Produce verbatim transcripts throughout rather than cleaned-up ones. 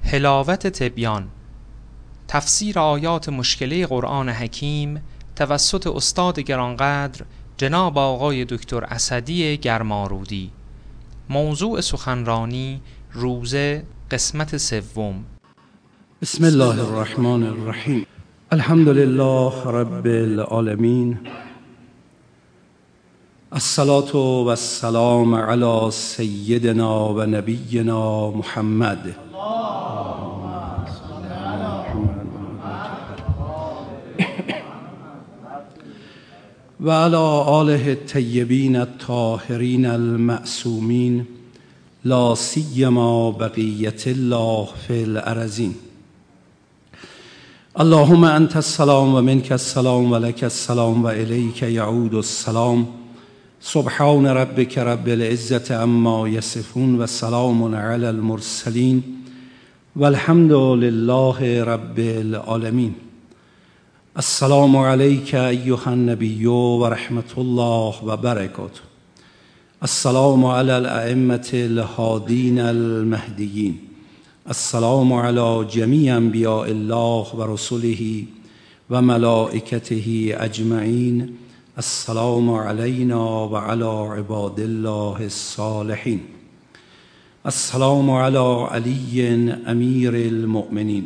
حلاوت تبیان، تفسیر آیات مشکله قرآن حکیم توسط استاد گرانقدر جناب آقای دکتر اسدی گرمارودی. موضوع سخنرانی روزه قسمت سوم. بسم الله الرحمن الرحیم. الحمد لله رب العالمین، الصلاة و السلام علی سیدنا و نبینا محمد و علی آله الطیبین الطاهرین المعصومین، لا سیما بقیت الله فی الارضین. اللهم انت السلام و منک السلام و لک السلام و الیک یعود السلام. سبحان ربک رب العزة عما یصفون و سلام علی المرسلین و الحمد لله رب العالمین. السلام علیک ایها النبی و رحمت الله و برکاته. السلام علی الائمة الهادین المهدیین. السلام علی جمیع انبیاء الله و رسله و ملائکته اجمعین. السلام علینا و علی عباد الله الصالحین. السلام علی علی امیر المؤمنین.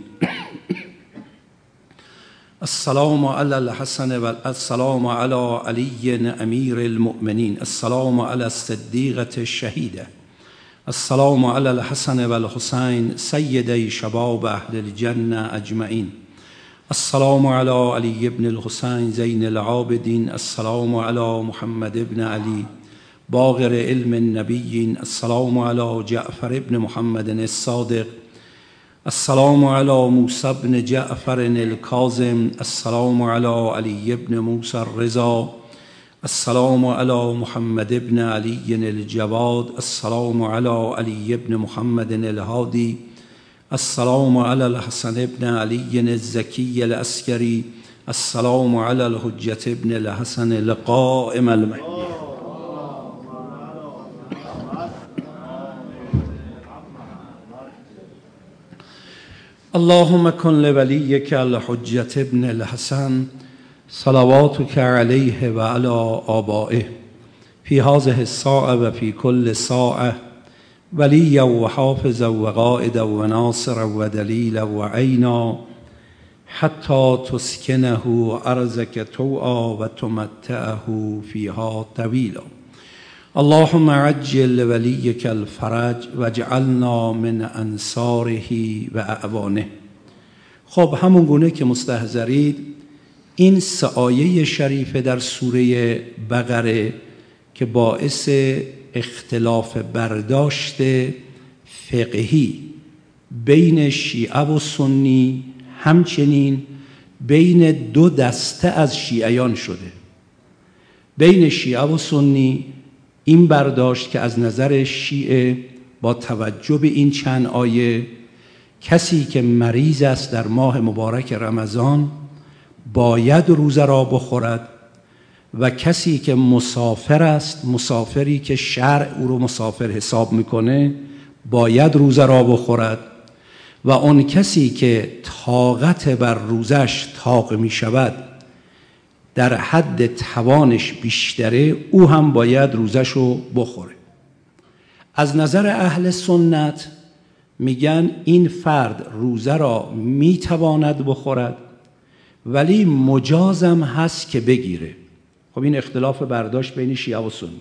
السلام علی الحسن و السلام علی علی امیر المؤمنین. السلام علی الصدیقة الشهیده. السلام علی الحسن و الحسین سیدی شباب اهل الجنه اجمعین. السلام علی علی ابن الحسین زین العابدین. السلام علی محمد ابن علی باقر علم النبیین. السلام علی جعفر ابن محمد الصادق. السلام علی موسی ابن جعفر الکاظم. السلام علی علی ابن موسی الرضا. السلام علی محمد ابن علی الجواد. السلام علی علی ابن محمد الهادی. السلام علی الحسن ابن علی الزکی العسکری. السلام علی الحجة ابن الحسن القائم المهدی. اللهم کن لولیک الحجة ابن الحسن صلواتک علیه و علی آبائه فی هذه الساعة و فی کل ساعة ولیا و حافظا و قائدا و ناصرا و دلیلا و عینا حتی تسکنه ارضک طوعا و تمتعه فیها طویلا. اللهم عجل ولیک الفرج و اجعلنا من انصاره و اعوانه. خب همون گونه که مستحضرید، این سه آیه شریفه در سوره بقره که باعث اختلاف برداشت فقهی بین شیعه و سنی، همچنین بین دو دسته از شیعیان شده. بین شیعه و سنی این برداشت که از نظر شیعه با توجه به این چند آیه، کسی که مریض است در ماه مبارک رمضان باید روزه را بخورد و کسی که مسافر است، مسافری که شرع او رو مسافر حساب میکنه، باید روزه را بخورد و اون کسی که طاقت بر روزش طاق می شود، در حد توانش بیشتره، او هم باید روزش رو بخوره. از نظر اهل سنت میگن این فرد روزه را میتواند بخورد ولی مجازم هست که بگیره. خب این اختلاف برداشت بین شیعه و سنی.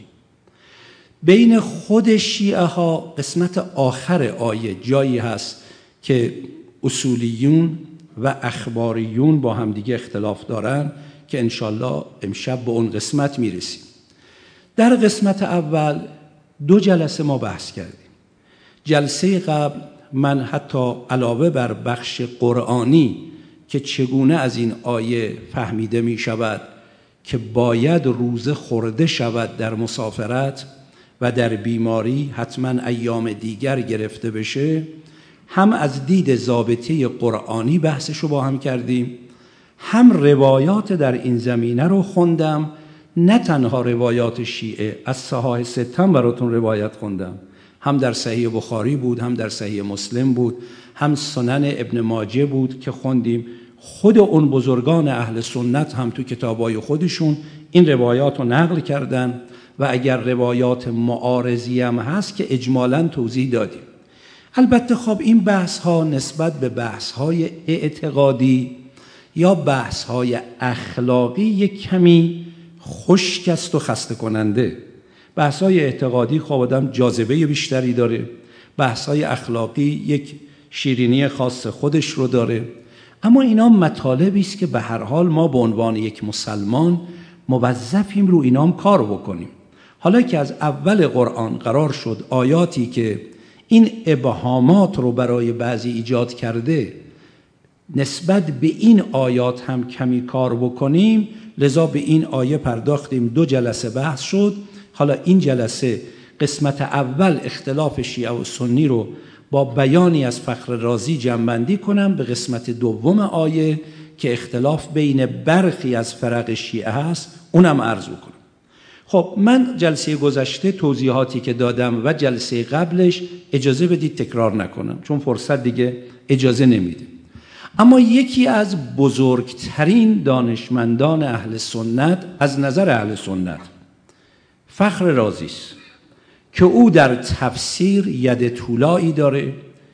بین خود شیعه ها قسمت آخر آیه جایی هست که اصولیون و اخباریون با همدیگه اختلاف دارن که انشالله امشب به اون قسمت میرسیم. در قسمت اول دو جلسه ما بحث کردیم. جلسه قبل من حتی علاوه بر بخش قرآنی که چگونه از این آیه فهمیده می شود که باید روزه خورده شود در مسافرت و در بیماری حتما ایام دیگر گرفته بشه، هم از دید ضابطه قرآنی بحثشو با هم کردیم، هم روایات در این زمینه رو خوندم. نه تنها روایات شیعه، از صحاح ستم براتون روایت خوندم، هم در صحیح بخاری بود، هم در صحیح مسلم بود، هم سنن ابن ماجه بود که خوندیم. خود اون بزرگان اهل سنت هم تو کتابای خودشون این روایات رو نقل کردن و اگر روایات معارضی هم هست که اجمالاً توضیح دادیم. البته خب این بحث ها نسبت به بحث های اعتقادی یا بحث های اخلاقی یک کمی خشک است و خسته کننده. بحث های اعتقادی خب آدم جاذبه بیشتری داره، بحث های اخلاقی یک شیرینی خاص خودش رو داره، اما اینا مطالبی است که به هر حال ما به عنوان یک مسلمان موظفیم رو اینام کار بکنیم. حالا که از اول قرآن قرار شد آیاتی که این ابهامات رو برای بعضی ایجاد کرده نسبت به این آیات هم کمی کار بکنیم، لذا به این آیه پرداختیم. دو جلسه بحث شد. حالا این جلسه قسمت اول اختلاف شیعه و سنی رو با بیانی از فخر رازی جمع‌بندی کنم به قسمت دوم آیه که اختلاف بین برخی از فرق شیعه هست اونم عرض کنم. خب من جلسه گذشته توضیحاتی که دادم و جلسه قبلش اجازه بدید تکرار نکنم چون فرصت دیگه اجازه نمیده. اما یکی از بزرگترین دانشمندان اهل سنت از نظر اهل سنت فخر رازی است که او در تفسیر ید طولایی داره.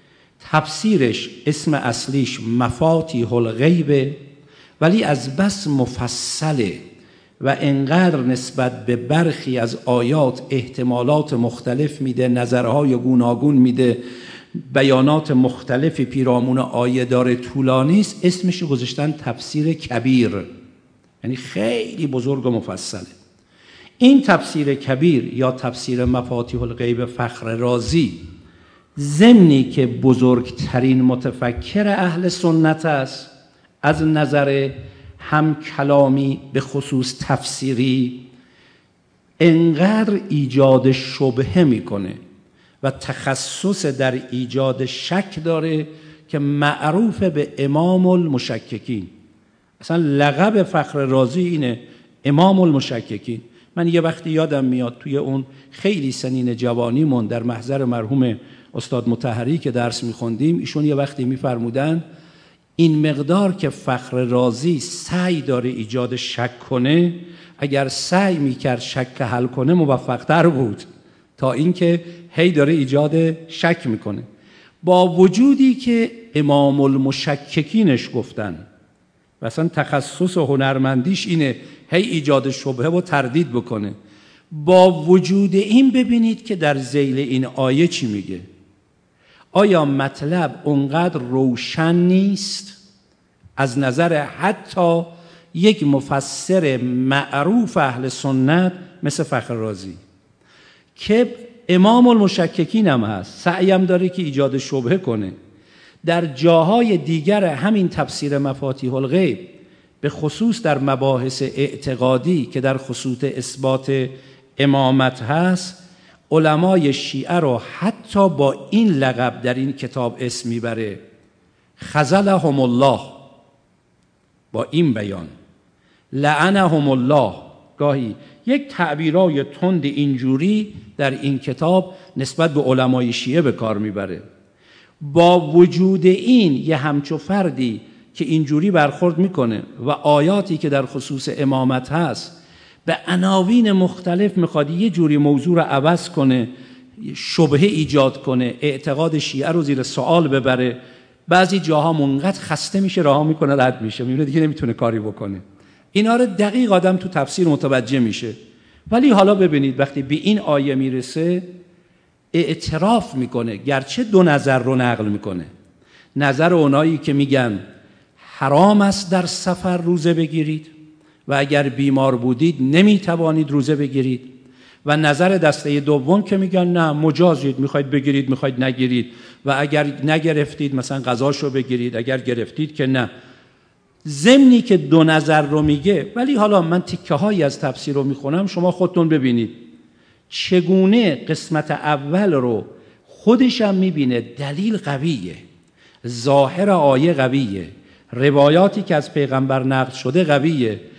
تفسیرش اسم اصلیش مفاتیح الغیب، ولی از بس مفصله و انقدر نسبت به برخی از آیات احتمالات مختلف میده، نظرهای گوناگون میده، بیانات مختلفی پیرامون آیه داره، طولانی است. اسمش رو گذاشتن تفسیر کبیر، یعنی خیلی بزرگ و مفصله. این تفسیر کبیر یا تفسیر مفاتیح الغیب فخر رازی ضمنی که بزرگترین متفکر اهل سنت است از نظر هم کلامی به خصوص تفسیری، انقدر ایجاد شبهه میکنه و تخصص در ایجاد شک داره که معروف به امام المشککین. اصلا لقب فخر رازی اینه، امام المشککین. من یه وقتی یادم میاد توی اون خیلی سنین جوانیمون در محضر مرحوم استاد مطهری که درس میخوندیم، ایشون یه وقتی میفرمودن این مقدار که فخر رازی سعی داره ایجاد شک کنه، اگر سعی میکرد شک حل کنه موفق‌تر بود تا اینکه هی داره ایجاد شک میکنه. با وجودی که امام المشککینش گفتن و اصلا تخصص و هنرمندیش اینه هی ایجاد شبهه و تردید بکنه، با وجود این ببینید که در ذیل این آیه چی میگه. آیا مطلب اونقدر روشن نیست از نظر حتی یک مفسر معروف اهل سنت مثل فخر رازی که امام المشککین هم هست، سعیم داره که ایجاد شبهه کنه. در جاهای دیگر همین تفسیر مفاتیح الغیب به خصوص در مباحث اعتقادی که در خصوص اثبات امامت هست، علمای شیعه رو حتی با این لقب در این کتاب اسم میبره، خذلهم الله، با این بیان لعنهم الله. گاهی یک تعبیرای تند اینجوری در این کتاب نسبت به علمای شیعه به کار میبره. با وجود این یه همچو فردی که اینجوری برخورد میکنه و آیاتی که در خصوص امامت هست به عناوین مختلف میخواد یه جوری موضوع رو عوض کنه، شبهه ایجاد کنه، اعتقاد شیعه رو زیر سوال ببره، بعضی جاها منقدر خسته میشه رها میکنه رد میشه، میبینه دیگه نمیتونه کاری بکنه. اینا رو دقیق آدم تو تفسیر متوجه میشه. ولی حالا ببینید وقتی به این آیه میرسه اعتراف میکنه، گرچه دو نظر رو نقل میکنه. نظر اونایی که میگن حرام است در سفر روزه بگیرید و اگر بیمار بودید نمیتوانید روزه بگیرید، و نظر دسته دوم که میگن نه مجازید، میخواید بگیرید میخواید نگیرید، و اگر نگرفتید مثلا قضاشو بگیرید، اگر گرفتید که نه. ضمنی که دو نظر رو میگه، ولی حالا من تیکه هایی از تفسیر رو میخونم، شما خودتون ببینید چگونه قسمت اول رو خودشم میبینه دلیل قویه، ظاهر آیه قویه، روایاتی که از پیغمبر نقل شده قویه،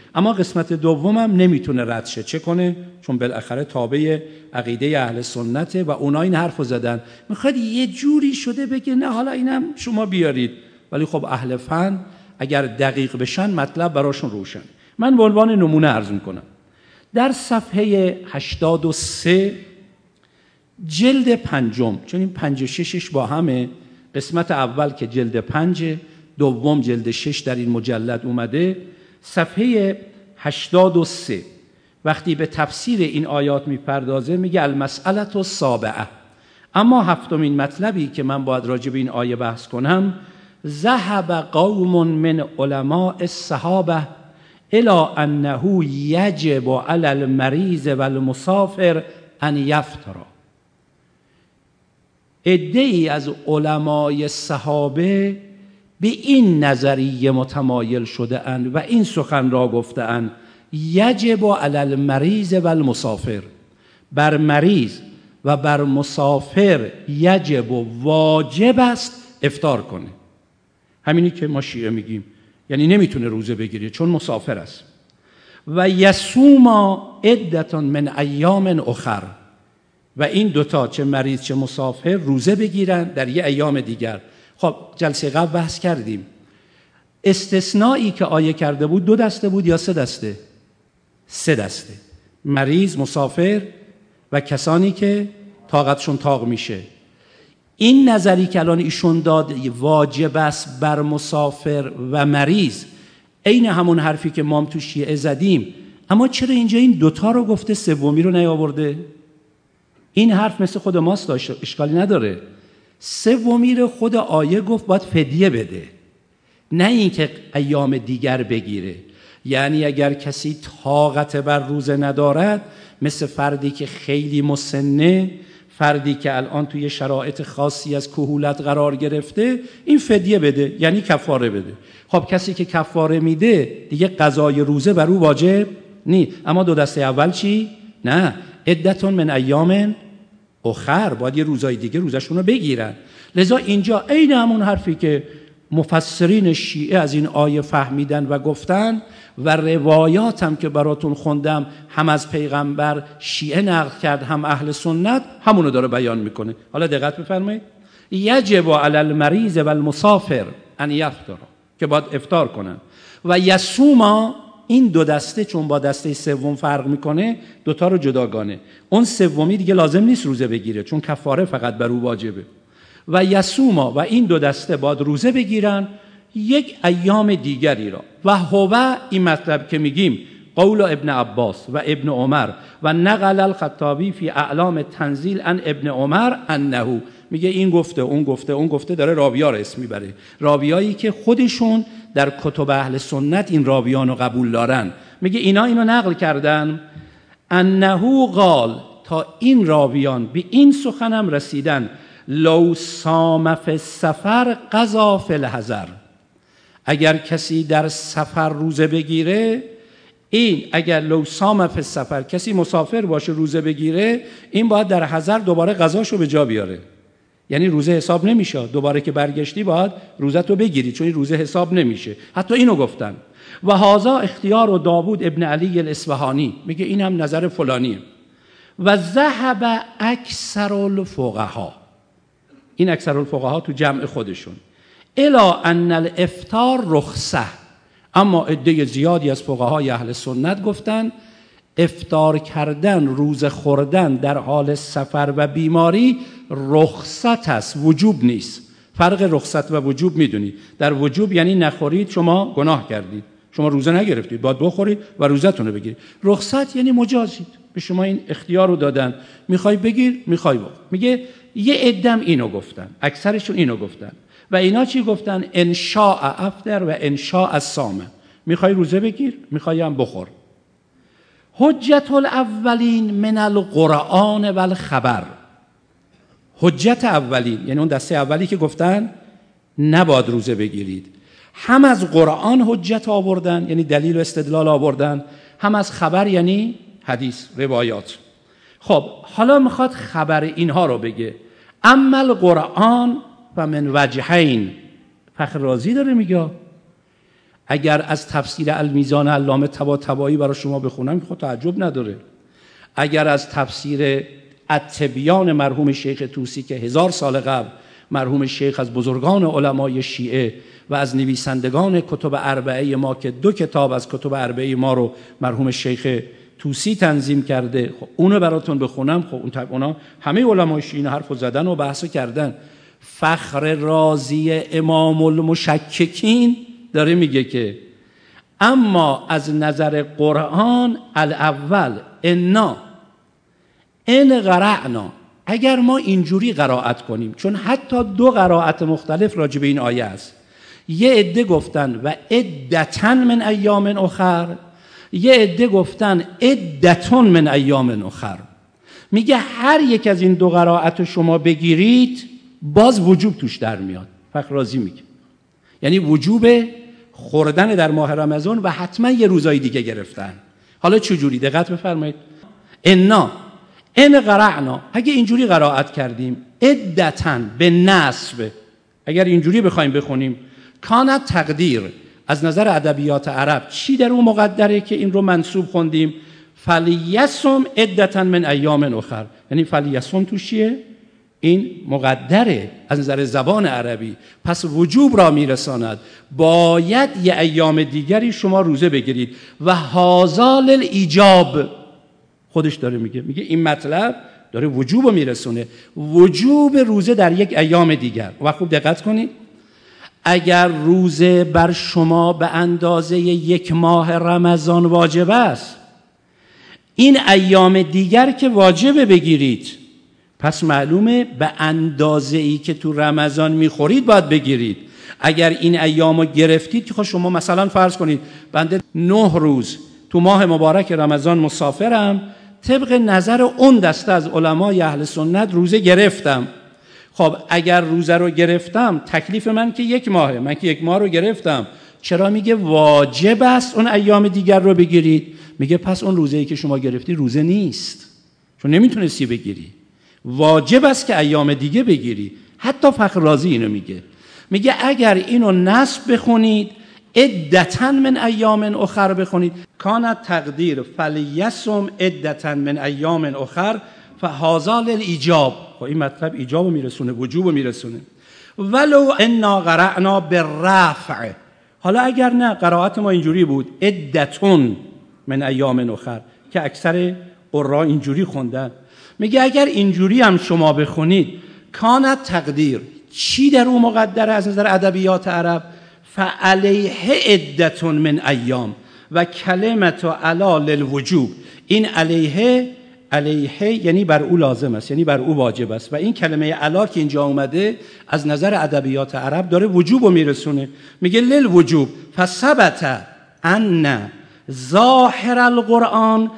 اما قسمت دومم نمیتونه رد شه. چه کنه؟ چون بالاخره تابع عقیده اهل سنته و اونا این حرفو زدن. میخواد یه جوری شده بگه نه حالا اینم شما بیارید، ولی خب اهل فن اگر دقیق بشن مطلب براشون روشن. من به عنوان نمونه عرض میکنم. در صفحه هشتاد و سه جلد پنجم، چون این پنج و ششش با همه، قسمت اول که جلد پنج، دوم جلد شش در این مجلد اومده، صفحه هشتاد و سه وقتی به تفسیر این آیات میپردازه میگه المسئله السابعه، اما هفتمین مطلبی که من باید راجع به این آیه بحث کنم، ذهب قوم من علماء الصحابه الی انه یجب علی المریض و المسافر ان یفطر. عده‌ای از علمای صحابه به این نظریه متمایل شده اند و این سخن را گفته اند یجب علی المریض و المسافر، بر مریض و بر مسافر یجب و واجب است افطار کنه. همینی که ما شیعه میگیم، یعنی نمیتونه روزه بگیره چون مسافر است. و یصوما عدة من ایام اخر، و این دوتا چه مریض چه مسافر روزه بگیرن در یه ایام دیگر. خب جلسه قبل بحث کردیم استثنایی که آیه کرده بود دو دسته بود یا سه دسته؟ سه دسته: مریض، مسافر و کسانی که طاقتشون طاق میشه. این نظری که الان ایشون داد واجب است بر مسافر و مریض، عین همون حرفی که ما هم تو شیعه زدیم، اما چرا اینجا این دوتا رو گفته سومی رو نیاورده؟ این حرف مثل خود ماست، اشکالی نداره. سومی رو خود آیه گفت باید فدیه بده، نه اینکه ایام دیگر بگیره. یعنی اگر کسی طاقت بر روزه ندارد، مثل فردی که خیلی مسنه، فردی که الان توی شرایط خاصی از کهولت قرار گرفته، این فدیه بده، یعنی کفاره بده. خب کسی که کفاره میده دیگه قضای روزه بر او واجب نی. اما دو دسته اول چی؟ نه، عدتون من ایام اخر، باید یه روزای دیگه روزشون رو بگیرن. لذا اینجا عین همون حرفی که مفسرین شیعه از این آیه فهمیدن و گفتن و روایات هم که براتون خوندم هم از پیغمبر شیعه نقل کرد هم اهل سنت، همونو داره بیان میکنه. حالا دقت بفرمایید. یجب علی المریض و المسافر ان یفطر، که باید افطار کنن. و یصوما، این دو دسته چون با دسته سوم فرق میکنه، دوتا رو جداگانه. اون سومی دیگه لازم نیست روزه بگیره چون کفاره فقط بر او واجبه. و یصوما، و این دو دسته باید روزه بگیرن یک ایام دیگری را. و هو، این مطلب که میگیم قول ابن عباس و ابن عمر و نقل الخطابی فی اعلام تنزیل ان ابن عمر انه، میگه این گفته اون گفته اون گفته، داره راویا رو اسم میبره، راویایی که خودشون در کتب اهل سنت این راویان رو قبول دارن. میگه اینا اینو نقل کردن انه قال، تا این راویان به این سخنم رسیدن لو صام فی السفر قضا فی الحضر، اگر کسی در سفر روزه بگیره، این اگر لو صام فی السفر، کسی مسافر باشه روزه بگیره، این باید در حضر دوباره قضاشو به جا بیاره. یعنی روزه حساب نمیشه، دوباره که برگشتی باید روزتو بگیری چون این روزه حساب نمیشه. حتی اینو گفتن. و هذا اختیار و داوود ابن علی الاصفهانی، میگه این هم نظر فلانیه. و ذهب اکثر الفقها، این اکثر الفقها تو جمع خودشون، الا ان الافطار رخصه، اما عده زیادی از فقهای اهل سنت گفتن افطار کردن، روزه خوردن در حال سفر و بیماری رخصت است، وجوب نیست. فرق رخصت و وجوب میدونید. در وجوب یعنی نخورید شما گناه کردید، شما روزه نگرفتید، باید بخورید و روزتون رو بگیرید. رخصت یعنی مجازید، به شما این اختیار رو دادن، میخوای بگیر میخوای بخور. میگه یه عدم اینو گفتن، اکثرشون اینو گفتن. و اینا چی گفتن؟ انشاء افطر و انشاء الصام، میخوای روزه بگیر میخوای هم بخور. حجت الاولین من القرآن و الخبر، حجت اولین یعنی اون دسته اولی که گفتن نباید روزه بگیرید، هم از قرآن حجت آوردن یعنی دلیل و استدلال آوردن، هم از خبر یعنی حدیث روایات. خب حالا میخواد خبر اینها رو بگه. اما القرآن و من وجهین، فخر رازی داره میگه اگر از تفسیر المیزان علامه طباطبایی برای شما بخونم خود تعجب نداره. اگر از تفسیر التبیان مرحوم شیخ طوسی که هزار سال قبل مرحوم شیخ از بزرگان علمای شیعه و از نویسندگان کتب اربعه ما که دو کتاب از کتب اربعه ما رو مرحوم شیخ طوسی تنظیم کرده، خب اونو براتون بخونم. خب اون اونا همه علمای شیعه حرفو زدن و بحث کردن. فخر رازی امام المشککین داره میگه که اما از نظر قرآن الاول انا ان قرأنا، اگر ما اینجوری قرائت کنیم، چون حتی دو قرائت مختلف راجع به این آیه است، یه عده گفتن و عدتن من ایام اخر، یه عده گفتن عدتون من ایام اخر. میگه هر یک از این دو قرائت شما بگیرید باز وجوب توش در میاد. فخر رازی میگه یعنی وجوب خوردن در ماه رمضان و حتما یه روزای دیگه گرفتن. حالا چجوری؟ دقت بفرمایید. انا ان قرأنا، اگه اینجوری قرائت کردیم، عدتن به نصب، اگر اینجوری بخوایم بخونیم، کانت تقدیر از نظر ادبیات عرب چی در اون مقدره که این رو منصوب خوندیم؟ فلیصم عدتن من ایام اخر، یعنی فلیصم تو چیه؟ این مقدره از نظر زبان عربی، پس وجوب را میرساند، باید یه ایام دیگری شما روزه بگیرید. و هذا للایجاب، خودش داره میگه میگه این مطلب داره وجوب رو میرسونه، وجوب روزه در یک ایام دیگر. و خوب دقت کنید، اگر روزه بر شما به اندازه یک ماه رمضان واجب است، این ایام دیگر که واجبه بگیرید، پس معلومه به اندازه ای که تو رمضان میخورید باید بگیرید. اگر این ایامو گرفتید که خب شما مثلا فرض کنید بنده نه روز تو ماه مبارک رمضان مسافرم، طبق نظر اون دسته از علمای اهل سنت روزه گرفتم. خب اگر روزه رو گرفتم، تکلیف من که یک ماهه، من که یک ماه رو گرفتم، چرا میگه واجب است اون ایام دیگر رو بگیرید؟ میگه پس اون روزه‌ای که شما گرفتی روزه نیست، چون نمیتونستی بگیری. واجب است که ایام دیگه بگیری. حتی فخر رازی اینو میگه، میگه اگر اینو نصب بخونید، عدتن من ایام اخر بخونید، کانت تقدیر فلیصم عدتن من ایام اخر فهذا للایجاب، خب این مطلب ایجابو میرسونه، وجوبو میرسونه. ولو انا قرأنا بالرفع، حالا اگر نه قرائت ما اینجوری بود عدتون من ایام اخر که اکثر قرا اینجوری خوندن، میگه اگر اینجوری هم شما بخونید، کانت تقدیر چی در اون مقدره از نظر ادبیات عرب؟ فعلیه عدتون من ایام و کلمت علا للوجوب، این علیه علیه یعنی بر او لازم است، یعنی بر او واجب است، و این کلمه علا که اینجا اومده از نظر ادبیات عرب داره وجوب رو میرسونه. میگه للوجوب فثبت ان ظاهر القرآن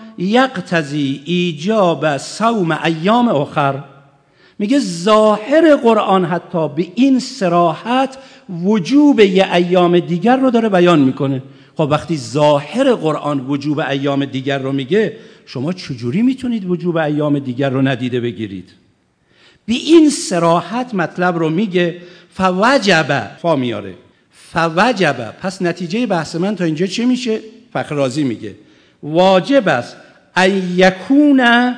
یقتضی ایجاب صوم ایام اخر. میگه ظاهر قرآن حتی به این صراحت وجوب یه ایام دیگر رو داره بیان میکنه. خب وقتی ظاهر قرآن وجوب ایام دیگر رو میگه، شما چجوری میتونید وجوب ایام دیگر رو ندیده بگیرید؟ به این صراحت مطلب رو میگه. فوجب، فا میاره، فوجب، پس نتیجه بحث من تا اینجا چه میشه؟ فخر رازی میگه واجب است ان یکون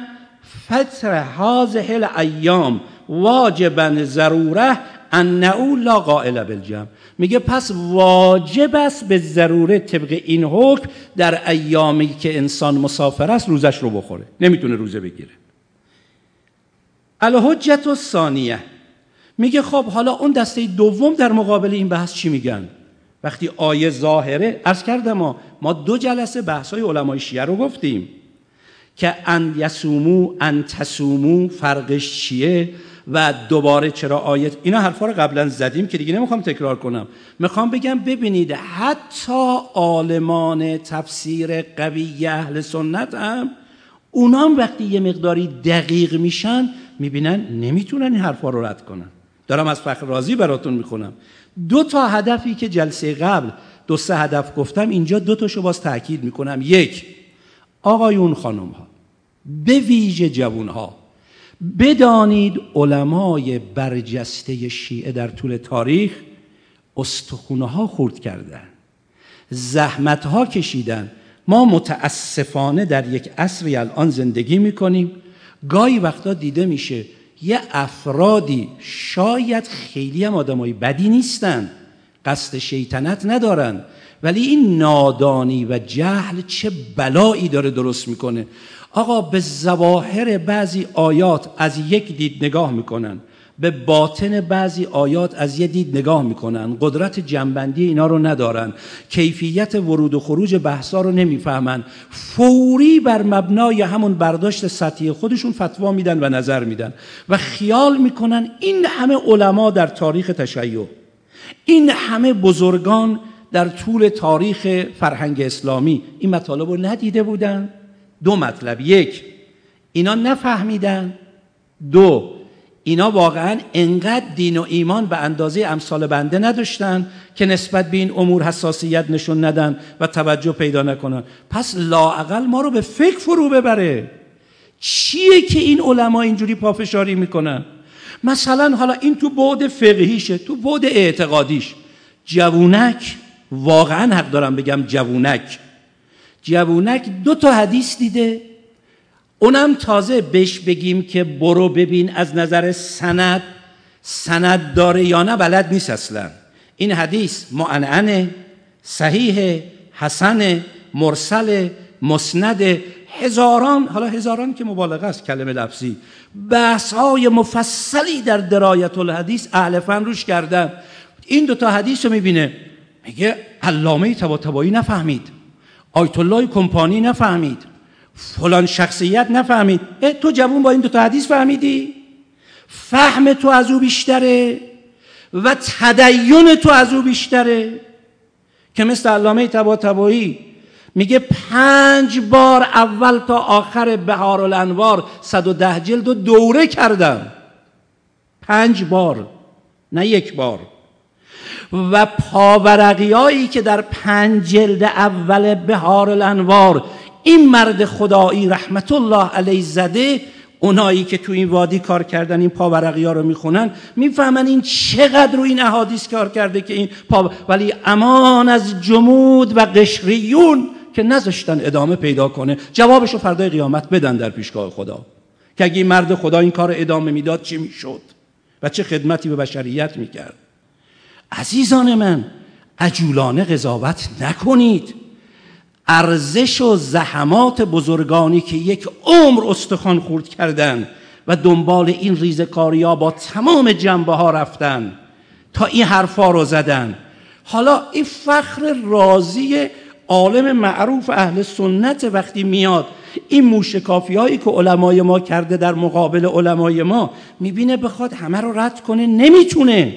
فتر هذه الایام واجبا ضروره انه لا قائل بالجمع. میگه پس واجب است به ضروره طبق این حکم در ایامی که انسان مسافر است روزش رو بخوره، نمیتونه روزه بگیره. الحجت الثانیه، میگه خب حالا اون دسته دوم در مقابل این بحث چی میگن؟ وقتی آیه ظاهره، عرض کردم ما ما دو جلسه بحث‌های علمای شیعه رو گفتیم که ان یسومو ان تسومو فرقش چیه و دوباره چرا آیه، اینا حرفا رو قبلا زدیم که دیگه نمیخوام تکرار کنم. میخوام بگم ببینید حتی عالمان تفسیر قوی اهل سنت هم اونا هم وقتی یه مقداری دقیق میشن میبینن نمیتونن این حرفا رو رد کنن. دارم از فخر رازی براتون میخونم. دو تا هدفی که جلسه قبل دو سه هدف گفتم، اینجا دو تاشو باز تأکید میکنم. یک، آقایون خانم ها، به ویژه جوون ها، بدانید علمای برجسته شیعه در طول تاریخ استخونه ها خورد کردن، زحمت‌ها کشیدن. ما متاسفانه در یک عصری الان زندگی میکنیم، گاهی وقتا دیده میشه یه افرادی شاید خیلی هم آدمای بدی نیستن، قصد شیطنت ندارن، ولی این نادانی و جهل چه بلایی داره درست میکنه. آقا به ظواهر بعضی آیات از یک دید نگاه میکنن، به باطن بعضی آیات از یک دید نگاه میکنن، قدرت جنبندی اینا رو ندارن، کیفیت ورود و خروج بحثا رو نمیفهمن، فوری بر مبنای همون برداشت سطحی خودشون فتوا میدن و نظر میدن و خیال میکنن این همه علما در تاریخ تشیع، این همه بزرگان در طول تاریخ فرهنگ اسلامی این مطالب رو ندیده بودن. دو مطلب: یک، اینا نفهمیدن، دو، اینا واقعا انقدر دین و ایمان به اندازه امثال بنده نداشتن که نسبت به این امور حساسیت نشون ندن و توجه پیدا نکنن. پس لااقل ما رو به فکر فرو ببره. چیه که این علما اینجوری پافشاری میکنن؟ مثلا حالا این تو بعد فقهیشه، تو بعد اعتقادیش، جوونک، واقعا حق دارم بگم جوونک جوونک دو تا حدیث دیده، اونم تازه بهش بگیم که برو ببین از نظر سند سند داره یا نه بلد نیست اصلا. این حدیث معنعنه، صحیح، حسن، مرسل، مسند، هزاران، حالا هزاران که مبالغه است کلمه لفظی، بحث‌های مفصلی در درایت الحدیث اهل فن روش کردن. این دو تا حدیث رو میبینه، میگه علامه طباطبایی نفهمید، آیت الله کمپانی نفهمید، فلان شخصیت نفهمید. تو جوون با این دو تا حدیث فهمیدی؟ فهم تو از او بیشتره و تدین تو از او بیشتره، که مثل علامه طباطبایی میگه پنج بار اول تا آخر بهارالانوار صد و ده جلد و دوره کردم، پنج بار، نه یک بار. و پاورقیایی که در پنج جلد اول بهارالانوار این مرد خدایی رحمت الله علیه زده، اونایی که تو این وادی کار کردن این پاورقی‌ها رو میخونن میفهمن این چقدر رو این احادیث کار کرده که این پا... ولی امان از جمود و قشریون که نذاشتن ادامه پیدا کنه. جوابشو فردای قیامت بدن در پیشگاه خدا که اگه این مرد خدا این کار ادامه میداد چی میشد و چه خدمتی به بشریت میکرد. عزیزان من، عجولانه قضاوت نکنید. ارزش و زحمات بزرگانی که یک عمر استخوان خورد کردن و دنبال این ریزکاری‌ها با تمام جنبه ها رفتن تا این حرفا رو زدن. حالا این فخر رازی عالم معروف اهل سنت وقتی میاد این موشکافی هایی که علمای ما کرده در مقابل علمای ما، میبینه بخواد همه رو رد کنه، نمیتونه.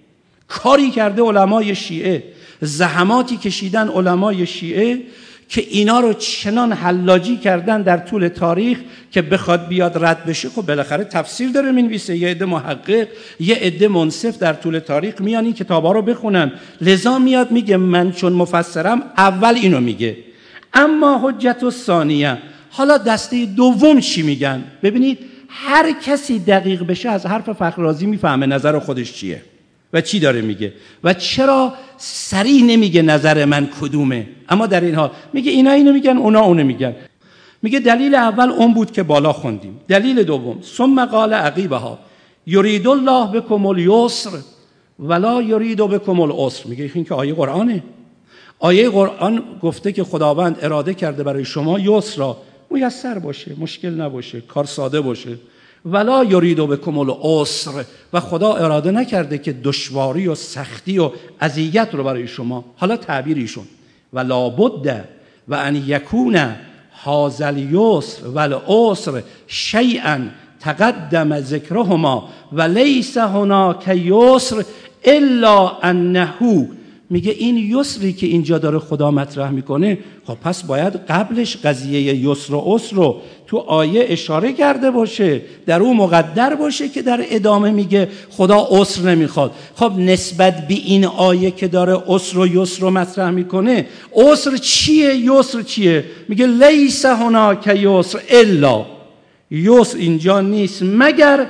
کاری کرده علمای شیعه، زحماتی کشیدن علمای شیعه که اینا رو چنان حلاجی کردن در طول تاریخ که بخواد بیاد رد بشه. خب بالاخره تفسیر داره مینویسه، یه عده محقق، یه عده منصف در طول تاریخ میان این کتابا رو بخونن. لذا میاد میگه من چون مفسرم اول اینو میگه. اما حجت الثانیه، حالا دسته دوم چی میگن؟ ببینید هر کسی دقیق بشه از حرف فخررازی میفهمه نظر خودش چیه و چی داره میگه و چرا سریع نمیگه نظر من کدومه، اما در این حال میگه اینا اینو میگن اونا اونو میگن. میگه دلیل اول اون بود که بالا خوندیم. دلیل دوم ثم قال عقیبها یرید الله بكم اليسر ولا یرید بكم العسر. میگه این که آیه قرآنه. آیه قرآن گفته که خداوند اراده کرده برای شما یسر را میسر باشه، مشکل نباشه، کار ساده باشه. ولا یرید بکم العسر، و خدا اراده نکرده که دشواری و سختی و اذیت رو برای شما. حالا تعبیریشون ولا بد و ان یکون هذا الیسر والعسر شیئا تقدم ذکرهما و لیس هناک یسر الا انه. میگه این یسری که اینجا داره خدا مطرح میکنه، خب پس باید قبلش قضیه یسر و عسر رو تو آیه اشاره کرده باشه، در اون مقدر باشه که در ادامه میگه خدا عسر نمیخواد. خب نسبت به این آیه که داره عسر و یسر رو مطرح میکنه، عسر چیه یسر چیه؟ میگه لیس هناک یسر الا، یسر اینجا نیست مگر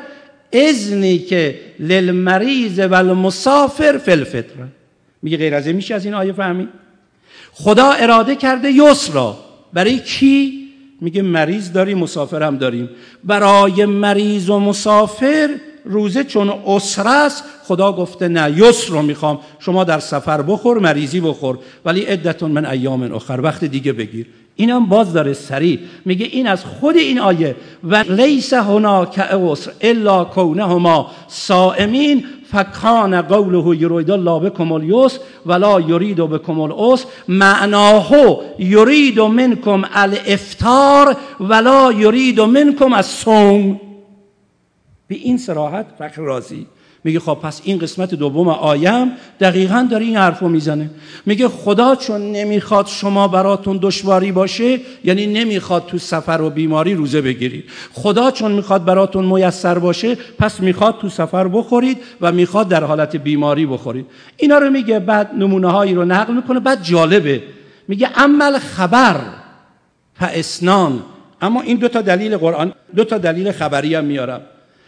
اذنی که للمریض و المسافر فی الفطره. میگه غیر از این میشه از این آیه فهمید؟ خدا اراده کرده یسر را. برای کی؟ میگه مریض داریم، مسافرم داریم. برای مریض و مسافر روزه چون عسر است، خدا گفته نه، یسر رو میخوام، شما در سفر بخور، مریضی بخور، ولی عدتون من ایام اخر، وقت دیگه بگیر. اینم باز داره سریع میگه این از خود این آیه و لیس هناک عسر الا کونهما صائمین فکان قوله یرید الله بکم الیسر ولا یرید بکم العسر معناه یرید منکم الافطار ولا یرید منکم الصوم. به این صراحت فخر رازی میگه خب پس این قسمت دوم آیم دقیقاً داره این حرفو میزنه. میگه خدا چون نمیخواد شما براتون دشواری باشه، یعنی نمیخواد تو سفر و بیماری روزه بگیرید. خدا چون میخواد براتون میسر باشه، پس میخواد تو سفر بخورید و میخواد در حالت بیماری بخورید. اینا رو میگه، بعد نمونه هایی رو نقل میکنه. بعد جالبه میگه عمل خبر فاسنان. اما این دو تا دلیل قرآن، دو تا دلیل خبری هم میارم.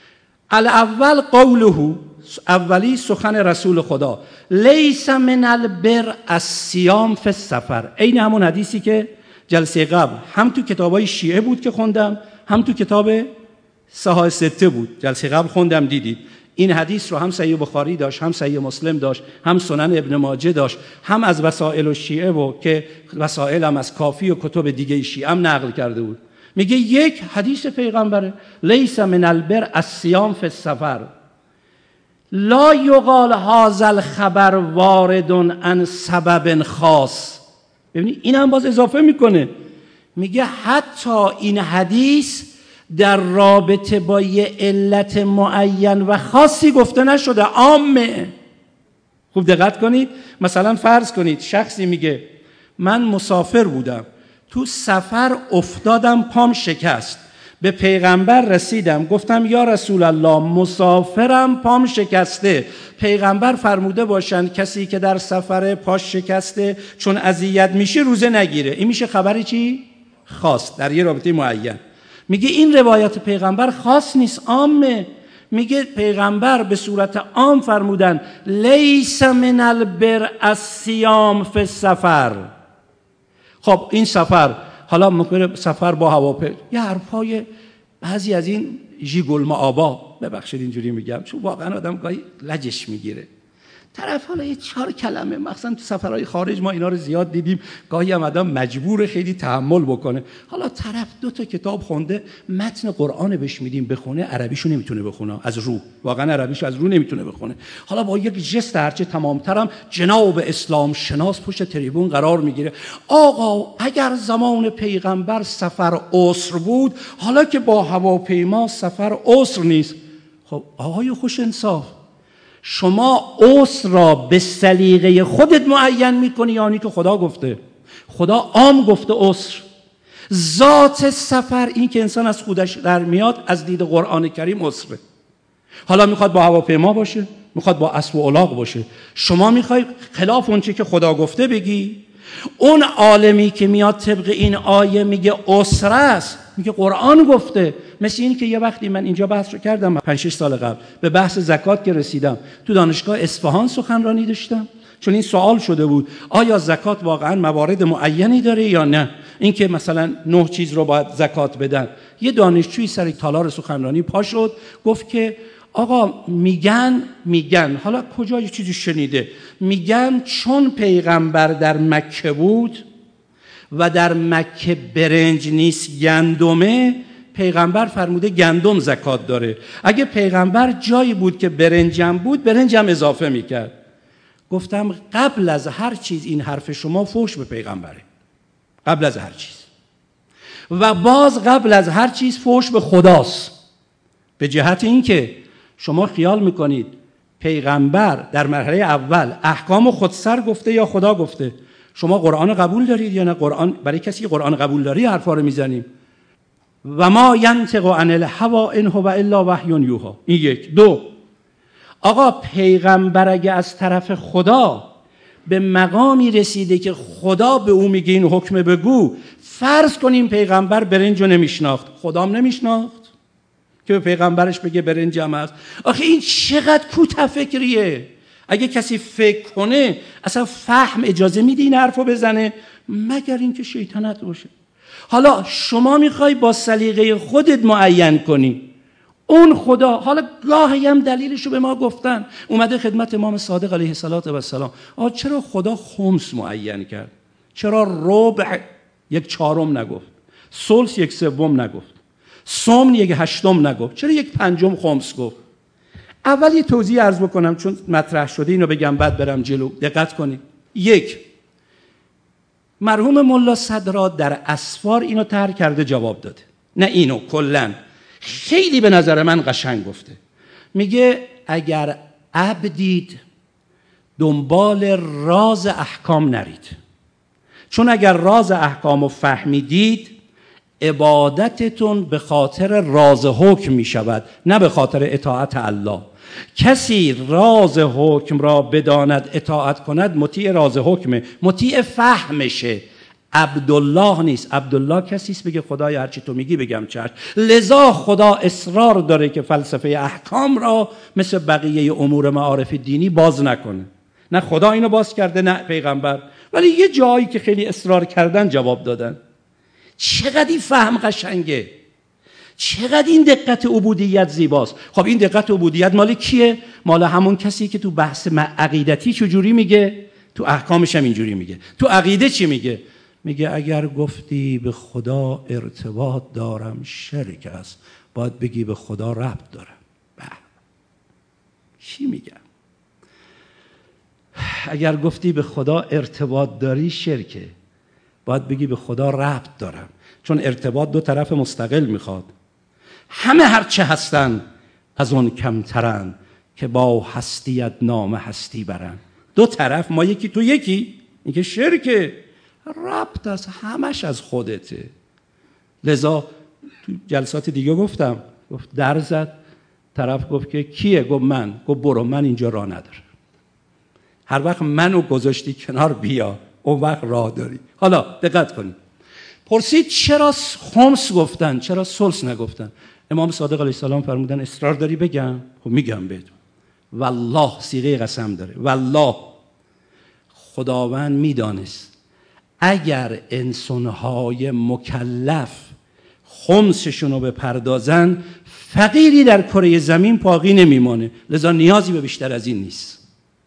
الاول قوله، اولی سخن رسول خدا، لیس من البر الصیام فی السفر. این همون حدیثی که جلسه قبل هم تو کتابای شیعه بود که خوندم، هم تو کتاب صحاح سته بود جلسه قبل خوندم، دیدید این حدیث رو هم صحیح بخاری داشت، هم صحیح مسلم داشت، هم سنن ابن ماجه داشت، هم از وسائل الشیعه و که وسائل هم از کافی و کتب دیگه شیعه هم نقل کرده بود. میگه یک حدیث پیغمبره، لیس من البر الصیام فی السفر لا یقال هذا الخبر وارد عن سبب خاص. ببینید این هم باز اضافه میکنه، میگه حتی این حدیث در رابطه با یه علت معین و خاصی گفته نشده، عامه. خوب دقت کنید. مثلا فرض کنید شخصی میگه من مسافر بودم، تو سفر افتادم، پام شکست، به پیغمبر رسیدم، گفتم یا رسول الله مسافرم، پام شکسته. پیغمبر فرموده باشند کسی که در سفر پاش شکسته چون اذیت میشه روزه نگیره. این میشه خبر چی؟ خاص در یه رابطه معین. میگه این روایت پیغمبر خاص نیست، عامه. میگه پیغمبر به صورت عام فرمودن لیس من البر الصیام فی السفر. خب این سفر، حالا ممکنه سفر با هواپیما، یه حرفای بعضی از این ژیگولما آبا، ببخشید اینجوری میگم چون واقعا آدم گاهی لجش میگیره. طرف حالا یه چهار کلمه، مثلا تو سفرهای خارج ما اینا رو زیاد دیدیم، گاهی هم آدم مجبور خیلی تحمل بکنه. حالا طرف دو تا کتاب خونده، متن قرآن بهش میدیم بخونه، عربیشو نمیتونه بخونه از رو، واقعا عربیشو از رو نمیتونه بخونه. حالا با یک جست هرچه تمامترم جناب اسلام شناس پشت تریبون قرار میگیره. آقا اگر زمان پیغمبر سفر عسر بود، حالا که با هواپیما سفر عسر نیست. خب آقای خوش انصاف، شما عسر را به سلیقه خودت معین میکنی یا یعنی که خدا گفته؟ خدا عام گفته عسر. ذات سفر، این که انسان از خودش در میاد، از دید قرآن کریم عسره. حالا میخواد با هواپیما باشه، میخواد با اسب و الاغ باشه، شما میخوای خلاف اون چی که خدا گفته بگی؟ اون عالمی که میاد طبق این آیه میگه عسر است، میگه قرآن گفته. مثل این که یه وقتی من اینجا بحث رو کردم پنج شش سال قبل، به بحث زکات که رسیدم، تو دانشگاه اصفهان سخنرانی داشتم، چون این سوال شده بود آیا زکات واقعا موارد معینی داره یا نه، اینکه مثلا نه چیز رو باید زکات بدن. یه دانشجوی سر تالار سخنرانی پا شد گفت که آقا میگن میگن حالا کجا یه چیزی شنیده، میگن چون پیغمبر در مکه بود و در مکه برنج نیست گندمه، پیغمبر فرموده گندم زکات داره. اگه پیغمبر جایی بود که برنجم بود، برنجم اضافه میکرد. گفتم قبل از هر چیز این حرف شما فحش به پیغمبره، قبل از هر چیز. و باز قبل از هر چیز فحش به خداست، به جهت اینکه شما خیال میکنید پیغمبر در مرحله اول احکام خودسر گفته یا خدا گفته؟ شما قرآن قبول دارید یا نه؟ قرآن برای کسی که قرآن قبول داری حرفا رو میزنیم. و ما ینطق عن الهوی ان هو الا وحی یوحی. این یک. دو، آقا پیغمبر اگه از طرف خدا به مقامی رسیده که خدا به او میگه این حکم بگو، فرض کنیم پیغمبر برنجو نمیشناخت، خدام نمیشناخت که به پیغمبرش بگه برنجم هست. آخه این چقدر کوته فکریه. اگه کسی فکر کنه اصلا فهم اجازه میده این حرفو بزنه؟ مگر اینکه شیطنت باشه. حالا شما میخوای با سلیقه خودت معین کنی اون خدا. حالا گاهی هم دلیلشو به ما گفتن، اومده خدمت امام صادق علیه السلام، آ چرا خدا خمس معین کرد؟ چرا ربع یک چهارم نگفت؟ ثلث یک سوم نگفت؟ سمن یک هشتم نگفت؟ چرا یک پنجم خمس گفت؟ اول یه توضیح عرض بکنم چون مطرح شده، اینو بگم بعد برم جلو. دقت کنید. یک، مرحوم ملا صدرا در اسفار اینو طرح کرده جواب داده، نه اینو کلن. خیلی به نظر من قشنگ گفته. میگه اگر عبدید دنبال راز احکام نرید، چون اگر راز احکام رو فهمیدید عبادتتون به خاطر راز حکم می شود، نه به خاطر اطاعت الله. کسی راز حکم را بداند اطاعت کند مطیع راز حکمه، مطیع فهمشه، عبدالله نیست. عبدالله کسی است بگه خدای هرچی تو میگی بگم چشم. لذا خدا اصرار داره که فلسفه احکام را مثل بقیه امور معارف دینی باز نکنه. نه خدا اینو باز کرده نه پیغمبر، ولی یه جایی که خیلی اصرار کردن جواب دادن. چقدر این فهم قشنگه، چقدر این دقت عبودیت زیباست. خب این دقت عبودیت مال کیه؟ مال همون کسی که تو بحث عقیدتی چجوری میگه، تو احکامش هم اینجوری میگه. تو عقیده چی میگه؟ میگه اگر گفتی به خدا ارتباط دارم شرک است، باید بگی به خدا ربط دارم. به چی میگم؟ اگر گفتی به خدا ارتباط داری شرکه، باید بگی به خدا ربط دارم، چون ارتباط دو طرف مستقل میخواد. همه هرچه هستن از اون کمترن که با هستیت نام هستی برن. دو طرف، ما یکی تو یکی. این که شرکه، ربط از همش از خودته. لذا تو جلسات دیگه گفتم، گفت در زد، طرف گفت که کیه؟ گفت من. گفت برو، من اینجا راه ندارم. هر وقت منو گذاشتی کنار بیا، اون وقت راه داری. حالا دقت کنید. پرسید چرا خمس گفتن، چرا ثلث نگفتن؟ امام صادق علیه السلام فرمودن اصرار داری بگم؟ خب میگم بهتون. والله، صیغه قسم داره. والله، خداوند میدانست اگر انسانهای مکلف خمسشون رو بپردازن فقیری در کره زمین باقی نمیمانه. لذا نیازی به بیشتر از این نیست.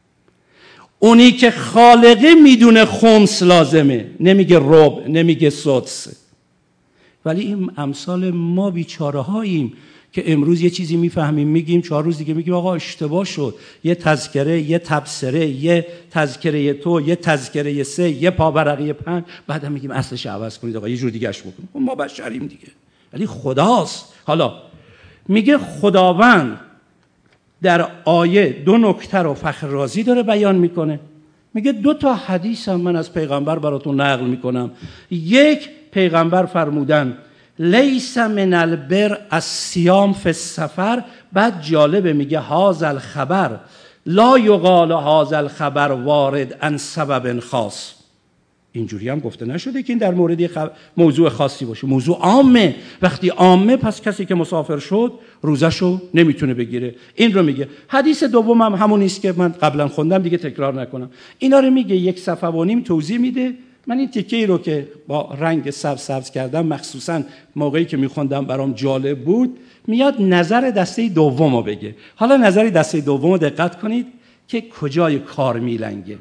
اونی که خالقه میدونه خمس لازمه، نمیگه ربع، نمیگه سدس. ولی این امثال ما بیچاره هاییم که امروز یه چیزی میفهمیم میگیم، چهار روز دیگه میگیم آقا اشتباه شد. یه تذکره، یه تبصره، یه تذکره تو، یه تذکره سه، یه پاورقی پنج، بعد هم میگیم اصلش عوض کنید آقا، یه جور دیگه اش بکنید. ما بشریم دیگه، ولی خداست. حالا میگه خداوند در آیه دو نکته رو فخر رازی داره بیان میکنه. میگه دو تا حدیث هم من از پیغمبر براتون نقل میکنم. یک، پیغمبر فرمودن لیس من البر الصیام فی السفر. بعد جالبه میگه هذا الخبر لا یقال هذا الخبر وارد عن سبب خاص. اینجوری هم گفته نشده که این در مورد خب... موضوع خاصی باشه، موضوع عامه. وقتی عامه پس کسی که مسافر شد روزشو نمیتونه بگیره. این رو میگه. حدیث دوم هم همون است که من قبلا خوندم، دیگه تکرار نکنم. اینا رو میگه یک صفحه و نیم توضیح میده. من این تیکه‌ای رو که با رنگ سبز سبز کردم مخصوصا موقعی که میخوندم برام جالب بود، میاد نظر دسته دوم رو بگه. حالا نظر دسته دوم رو دقت کنید که کجای کار میلنگه.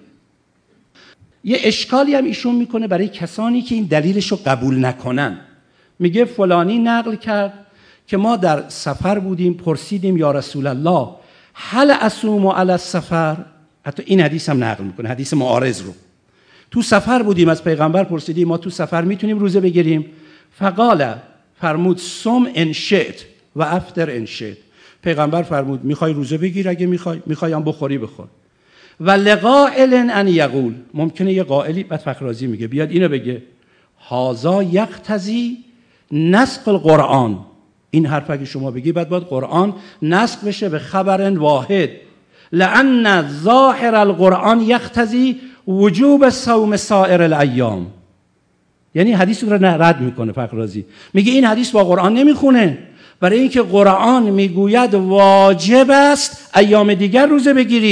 یه اشکالی هم ایشون میکنه برای کسانی که این دلیلش رو قبول نکنن. میگه فلانی نقل کرد که ما در سفر بودیم، پرسیدیم یا رسول الله هل اصوم علی السفر. حتی این حدیث هم نقل میکنه، حدیث معارض رو. تو سفر بودیم، از پیغمبر پرسیدیم ما تو سفر میتونیم روزه بگیریم؟ فقال، فرمود صم ان شئت و افطر ان شئت. پیغمبر فرمود میخوای روزه بگیر اگه میخوای، میخوای هم بخوری بخور. و لقائل ان یقول، ممکنه یه قائلی، بعد فخرازی میگه بیاد اینو بگه هذا یقتضی نسخ القرآن. این حرف اگه شما بگی بعد باید قرآن نسخ بشه به خبر واحد. لأن ظاهر القرآن یقتضی وجوب صوم سائر الایام. یعنی حدیث رو رد میکنه فخرازی، میگه این حدیث با قرآن نمیخونه، برای اینکه قرآن میگوید واجب است ایام دیگر روزه بگیرید.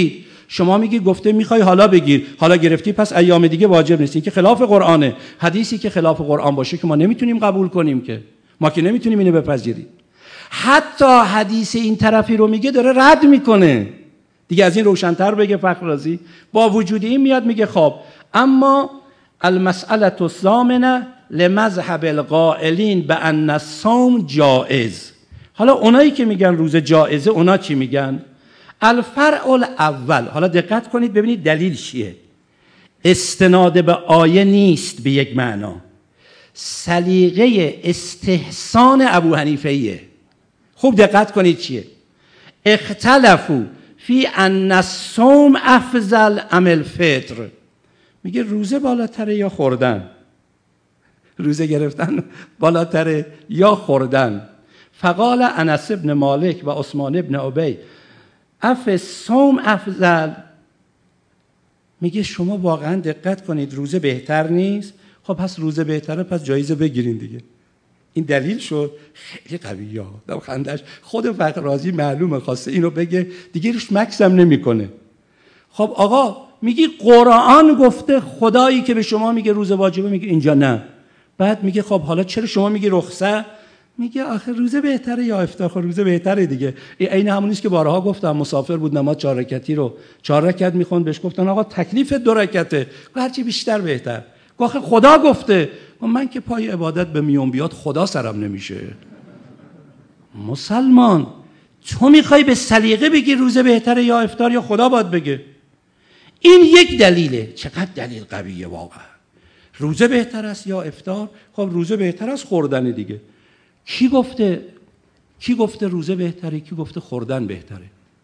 شما میگی گفته میخوای حالا بگیر، حالا گرفتی پس ایام دیگه واجب نیست. این که خلاف قرآنه. حدیثی که خلاف قرآن باشه که ما نمیتونیم قبول کنیم، که ما که نمیتونیم اینو بپذیریم. حتی حدیث این طرفی رو میگه داره رد میکنه. دیگه از این روشن‌تر بگه فخررازی. با وجود این میاد میگه خب اما المسئله الثامنه لمذهب القائلین بان الصوم جائز. حالا اونایی که میگن روزه جائزه اونا چی میگن؟ الفرع الاول. حالا دقت کنید ببینید دلیل چیه. استناد به آیه نیست به یک معنا، سلیقه استحسان ابو حنیفه‌ایه. خوب دقت کنید چیه. اختلفوا فی ان الصوم افضل ام الفطر. میگه روزه بالاتره یا خوردن؟ روزه گرفتن بالاتره یا خوردن؟ فقال انس ابن مالک و عثمان ابن عبی اف الصوم افضل. میگه شما واقعا دقت کنید روزه بهتر نیست؟ خب پس روزه بهتره، پس جایزه بگیرین دیگه. این دلیل شد. خیلی قویه ها. دم خندش خود فخررازی معلومه خواسته اینو بگه دیگه، روش مکس هم نمیکنه. خب آقا میگی قرآن گفته، خدایی که به شما میگه روزه واجبه میگه اینجا نه. بعد میگه خب حالا چرا شما میگی رخصت؟ میگه آخه روزه بهتره یا افطار؟ خب روزه بهتره دیگه. این عین همون است که بارها گفتم مسافر بود نماز چهار رکعتی رو چهار رکعت میخوند، بهش گفتن آقا تکلیف دو رکعته، هرچی بیشتر بهتر. آخه خدا گفته. من که پای عبادت به میون بیاد خدا سرم نمیشه. مسلمان تو میخوای به سلیقه بگی روزه بهتره یا افطار، یا خدا باید بگه؟ این یک دلیله. چقدر دلیل قویه واقعا. روزه بهتر است یا افطار؟ خب روزه بهتر است خوردن دیگه. کی گفته کی گفته روزه بهتره؟ کی گفته خوردن بهتره؟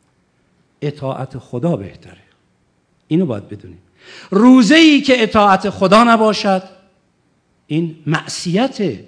اطاعت خدا بهتره. اینو باید بدونیم. روزه ای که اطاعت خدا نباشد این معصیته.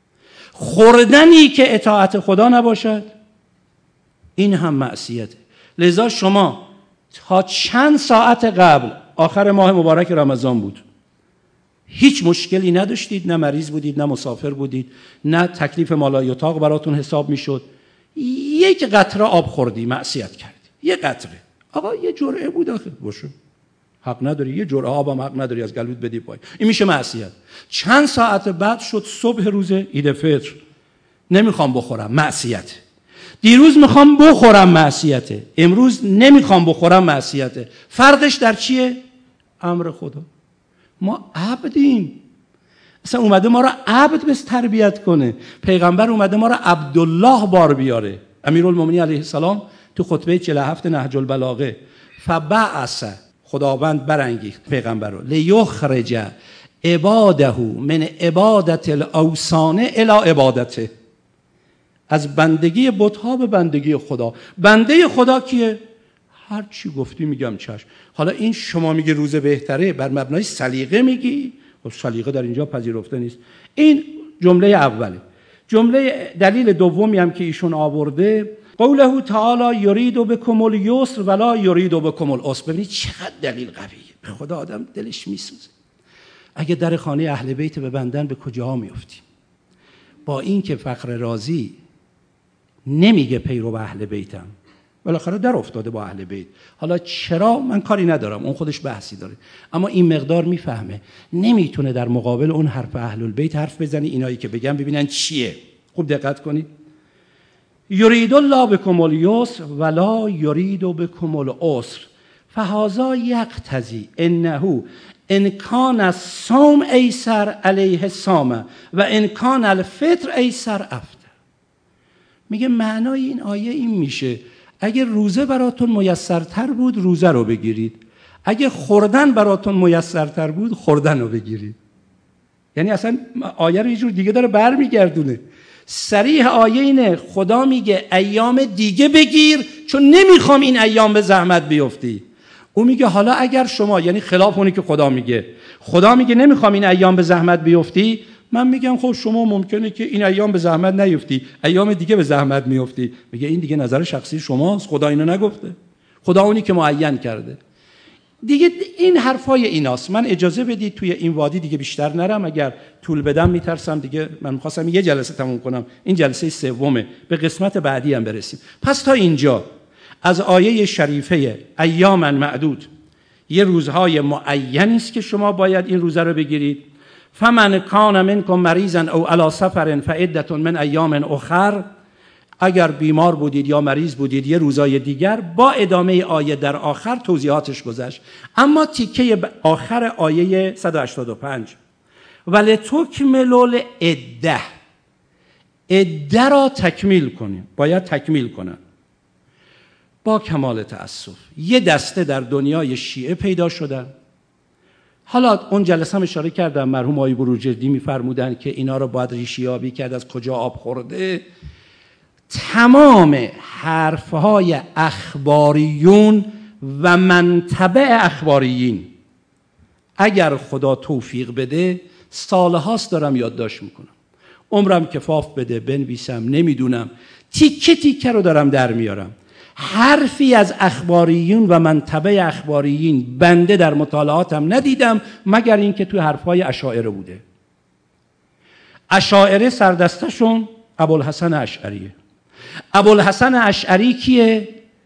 خوردنی که اطاعت خدا نباشد این هم معصیته. لذا شما تا چند ساعت قبل آخر ماه مبارک رمضان بود هیچ مشکلی نداشتید، نه مریض بودید، نه مسافر بودید، نه تکلیف مالایطاق براتون حساب میشد، یک قطره آب خوردی معصیت کردی. یک قطره. آقا یه جرعه بود آخه باشه، حق نداری یه جرعه آب هم حق نداری از گلوت بدی پای. این میشه معصیت. چند ساعت بعد شد صبح روز عید فطر، نمیخوام بخورم، معصیت. دیروز میخوام بخورم، معصیته. امروز نمیخوام بخورم، معصیته. فرقش در چیه؟ امر خدا. ما عبدیم. اصلا اومده ما را عبد بس تربیت کنه. پیغمبر اومده ما را عبدالله بار بیاره. امیرالمومنین علیه السلام تو خطبه چهل و هفت نهج البلاغه فبعث، خداوند برانگیخت پیغمبر رو، لیخرج عباده من عبادت الاوثان الی عبادته، از بندگی بت‌ها به بندگی خدا. بنده خدا کیه؟ هر چی گفتی میگم چشم. حالا این شما میگی روزه بهتره بر مبنای سلیقه میگی؟ خب سلیقه در اینجا پذیرفته نیست. این جمله اوله. جمله دلیل دومی هم که ایشون آورده قوله تعالی یرید بکم الیسر ولا یرید بکم العسر. ببینید چقدر دلیل قویه. به خدا آدم دلش میسوزه. اگه در خانه اهل بیت ببندن به کجاها میافتیم؟ با این که فخررازی نمیگه پیرو اهل بیتم، بالاخره در افتاده با اهل بیت. حالا چرا من کاری ندارم، اون خودش بحثی داره، اما این مقدار میفهمه نمیتونه در مقابل اون حرف اهل البیت حرف بزنه. اینایی که بگم ببینن چیه. خوب دقت کنید. یرید الله بکم الیسر ولا یرید بکم العسر فهذا یقتضی انه ان کان الصوم ایسر علیه الصام و ان کان الفطر ایسر افطر. میگه معنای این آیه این میشه اگه روزه براتون میسرتر بود روزه رو بگیرید، اگه خوردن براتون میسرتر بود خوردن رو بگیرید. یعنی اصلا آیه رو یه جور دیگه داره برمیگردونه. صریح آیه اینه خدا میگه ایام دیگه بگیر چون نمیخوام این ایام به زحمت بیفتی. او میگه حالا اگر شما، یعنی خلاف اونی که خدا میگه، خدا میگه نمیخوام این ایام به زحمت بیفتی، من میگم خب شما ممکنه که این ایام به زحمت نیفتی، ایام دیگه به زحمت میفتی. میگه این دیگه نظر شخصی شماست، خدا اینو نگفته، خدا اونی که معین کرده. دیگه این حرفای ایناست. من اجازه بدید توی این وادی دیگه بیشتر نرم، اگر طول بدم میترسم دیگه. من میخواستم یه جلسه تموم کنم، این جلسه سومه، به قسمت بعدی هم برسیم. پس تا اینجا از آیه شریفه ایاما معدود، یه روزهای معینی است که شما باید این روزه رو بگیرید. فمن کان منکم مریضا او علی سفر فعدة من ایام اخر، اگر بیمار بودید یا مریض بودید یه روزای دیگر. با ادامه آیه در آخر توضیحاتش گذشت. اما تیکه آخر آیه صد و هشتاد و پنج ولتکملوا العده، عده را تکمیل کنیم، باید تکمیل کنن. با کمال تأسف یه دسته در دنیای شیعه پیدا شدن. حالا اون جلسه هم اشاره کردم، مرحوم آقای بروجردی میفرمودن که اینا رو باید ریشیابی کرد از کجا آب خورده. تمام حرفهای اخباریون و منطبع اخباریین، اگر خدا توفیق بده، سالهاست دارم یادداشت میکنم، عمرم کفاف بده بنویسم، نمیدونم، تیکه تیکه رو دارم در میارم. حرفی از اخباریون و منطبع اخباریین بنده در مطالعاتم ندیدم مگر اینکه توی حرفهای اشاعره بوده. اشاعره سردستشون ابوالحسن اشعریه. ابوالحسن اشعری کیه؟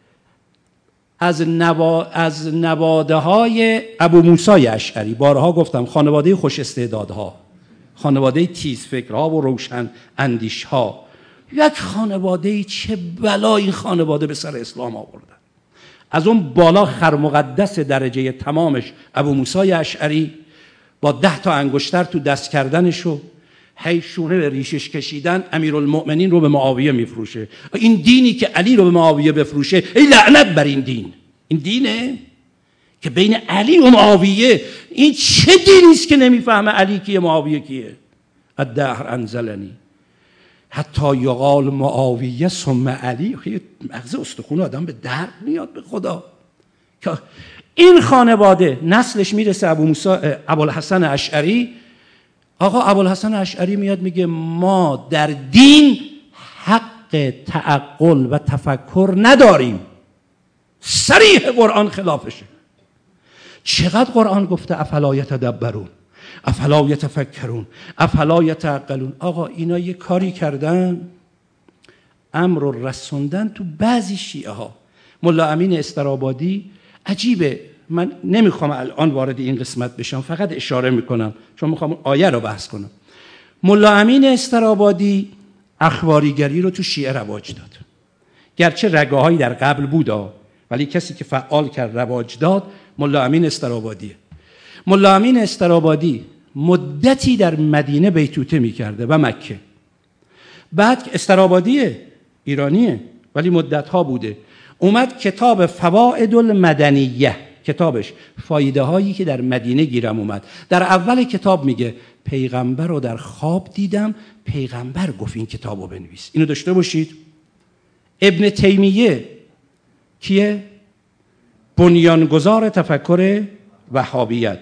از نوا... از نواده های ابو موسی اشعری. بارها گفتم خانواده خوش استعدادها، خانواده تیز فکرها و روشن اندیشها. یک خانواده چه بلایی خانواده به سر اسلام آوردن. از اون بالا خرمقدس درجه تمامش ابو موسی اشعری با ده تا انگشتر تو دست کردنشو هی شونه به ریشش کشیدن، امیرالمؤمنین رو به معاویه میفروشه. این دینی که علی رو به معاویه بفروشه، ای لعنت بر این دین. این دینه که بین علی و معاویه، این چه دینی است که نمیفهمه علی کیه معاویه کیه؟ الدهر انزلنی حتی یقال معاویه ثم علی. خیلی مغز استخون آدم به درد میاد به خدا. این خانواده نسلش میرسه ابو موسی ابوالحسن اشعری. آقا ابوالحسن اشعری میاد میگه ما در دین حق تعقل و تفکر نداریم. صریح قرآن خلافشه. چقدر قرآن گفته افلا یتدبرون، افلا یتفکرون، افلا یتعقلون. آقا اینا یه کاری کردن، امر رو رسوندن تو بعضی شیعه ها. ملا امین استرابادی عجیبه، من نمیخوام الان وارد این قسمت بشم، فقط اشاره میکنم چون میخوام آیه رو بحث کنم. ملا امین استرابادی اخباریگری رو تو شیعه رواج داد، گرچه رگه هایی در قبل بودا، ولی کسی که فعال کرد رواج داد ملا امین استرابادیه. ملا امین استرابادی مدتی در مدینه بیتوته میکرده و مکه. بعد استرابادیه، ایرانیه، ولی مدت ها بوده. اومد کتاب فوائد المدنیه، کتابش فایده هایی که در مدینه گیرم اومد. در اول کتاب میگه پیغمبر رو در خواب دیدم، پیغمبر گفت این کتاب رو بنویس. اینو داشته باشید. ابن تیمیه کیه؟ بنیانگذار تفکر وهابیت،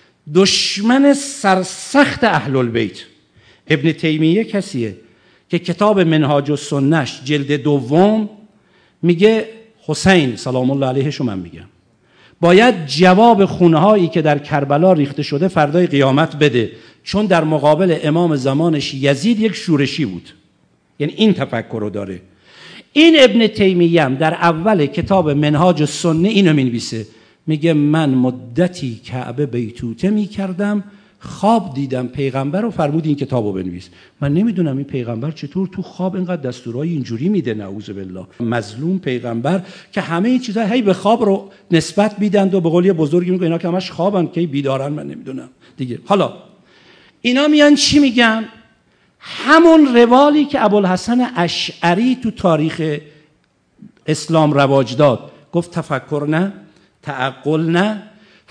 دشمن سرسخت اهل البیت. ابن تیمیه کسیه که کتاب منهاج السنه‌اش جلد دوم میگه حسین سلام الله علیه شو من میگم باید جواب خونهایی که در کربلا ریخته شده فردای قیامت بده، چون در مقابل امام زمانش یزید یک شورشی بود. یعنی این تفکر رو داره. این ابن تیمیه هم در اول کتاب منهاج السنه اینو مینویسه، میگه من مدتی کعبه بیتوته میکردم، خواب دیدم پیغمبر رو فرمود این کتابو بنویس. من نمیدونم این پیغمبر چطور تو خواب اینقدر دستورای اینجوری میده، نعوذ بالله. مظلوم پیغمبر که همه این چیزا هی به خواب رو نسبت میدند و به قول یه بزرگی میگه اینا که همش خوابن که بیدارن، من نمیدونم دیگه. حالا اینا میان چی میگن؟ همون روالی که ابوالحسن اشعری تو تاریخ اسلام رواج داد، گفت تفکر نه، تعقل نه،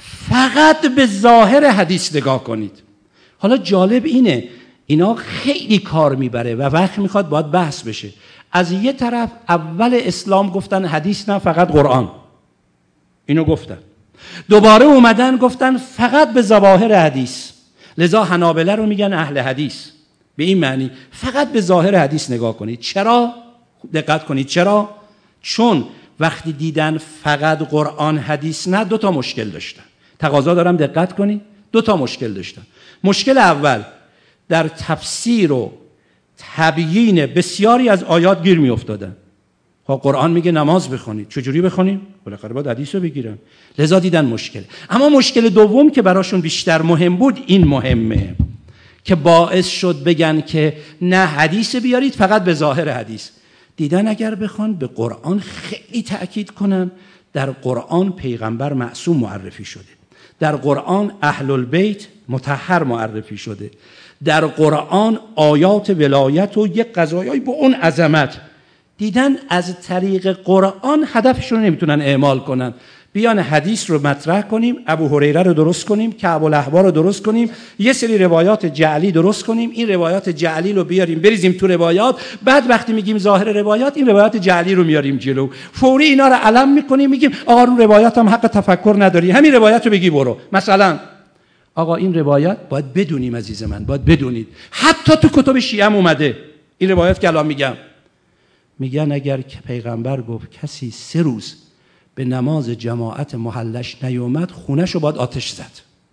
فقط به ظاهر حدیث نگاه کنید. حالا جالب اینه اینا خیلی کار میبره و وقت میخواد باید بحث بشه. از یه طرف اول اسلام گفتن حدیث نه، فقط قرآن، اینو گفتن. دوباره اومدن گفتن فقط به ظواهر حدیث، لذا حنابلة رو میگن اهل حدیث. به این معنی فقط به ظاهر حدیث نگاه کنید. چرا؟ دقت کنید چرا؟ چون وقتی دیدن فقط قرآن حدیث نه، دو تا مشکل داشتن. تقاضا دارم دقت کنید. دو تا مشکل داشتن. مشکل اول، در تفسیر و تبیین بسیاری از آیات گیر می افتادن. خب قرآن میگه نماز بخونید، چجوری بخونیم؟ بالاخره باید حدیث رو بگیرن. لذا دیدن مشکل. اما مشکل دوم که براشون بیشتر مهم بود این مهمه که باعث شد بگن که نه حدیث بیارید، فقط به ظاهر حدیث. دیدن اگر بخوان به قرآن خیلی تأکید کنن، در قرآن پیغمبر معصوم معرفی شده، در قرآن اهل البیت مطهر معرفی شده، در قرآن آیات ولایت و یک قضایایی با اون عظمت. دیدن از طریق قرآن هدفشون رو نمیتونن اعمال کنن، بیان حدیث رو مطرح کنیم، ابو هریره رو درست کنیم، کعب الاحبار رو درست کنیم، یه سری روایات جعلی درست کنیم، این روایات جعلی رو بیاریم بریزیم تو روایات، بعد وقتی میگیم ظاهر روایات این روایات جعلی رو میاریم جلو، فوری اینا رو علم میکنیم، میگیم آقا رو روایات هم حق تفکر نداری، همین روایت رو بگی برو. مثلا آقا این روایت باید بدونیم عزیز من، باید بدونید حتی تو کتب شیعه هم اومده این روایت که الان میگم. میگن اگر که پیغمبر گفت کسی سه روز به نماز جماعت محلش نیومد خونش رو باید آتش زد.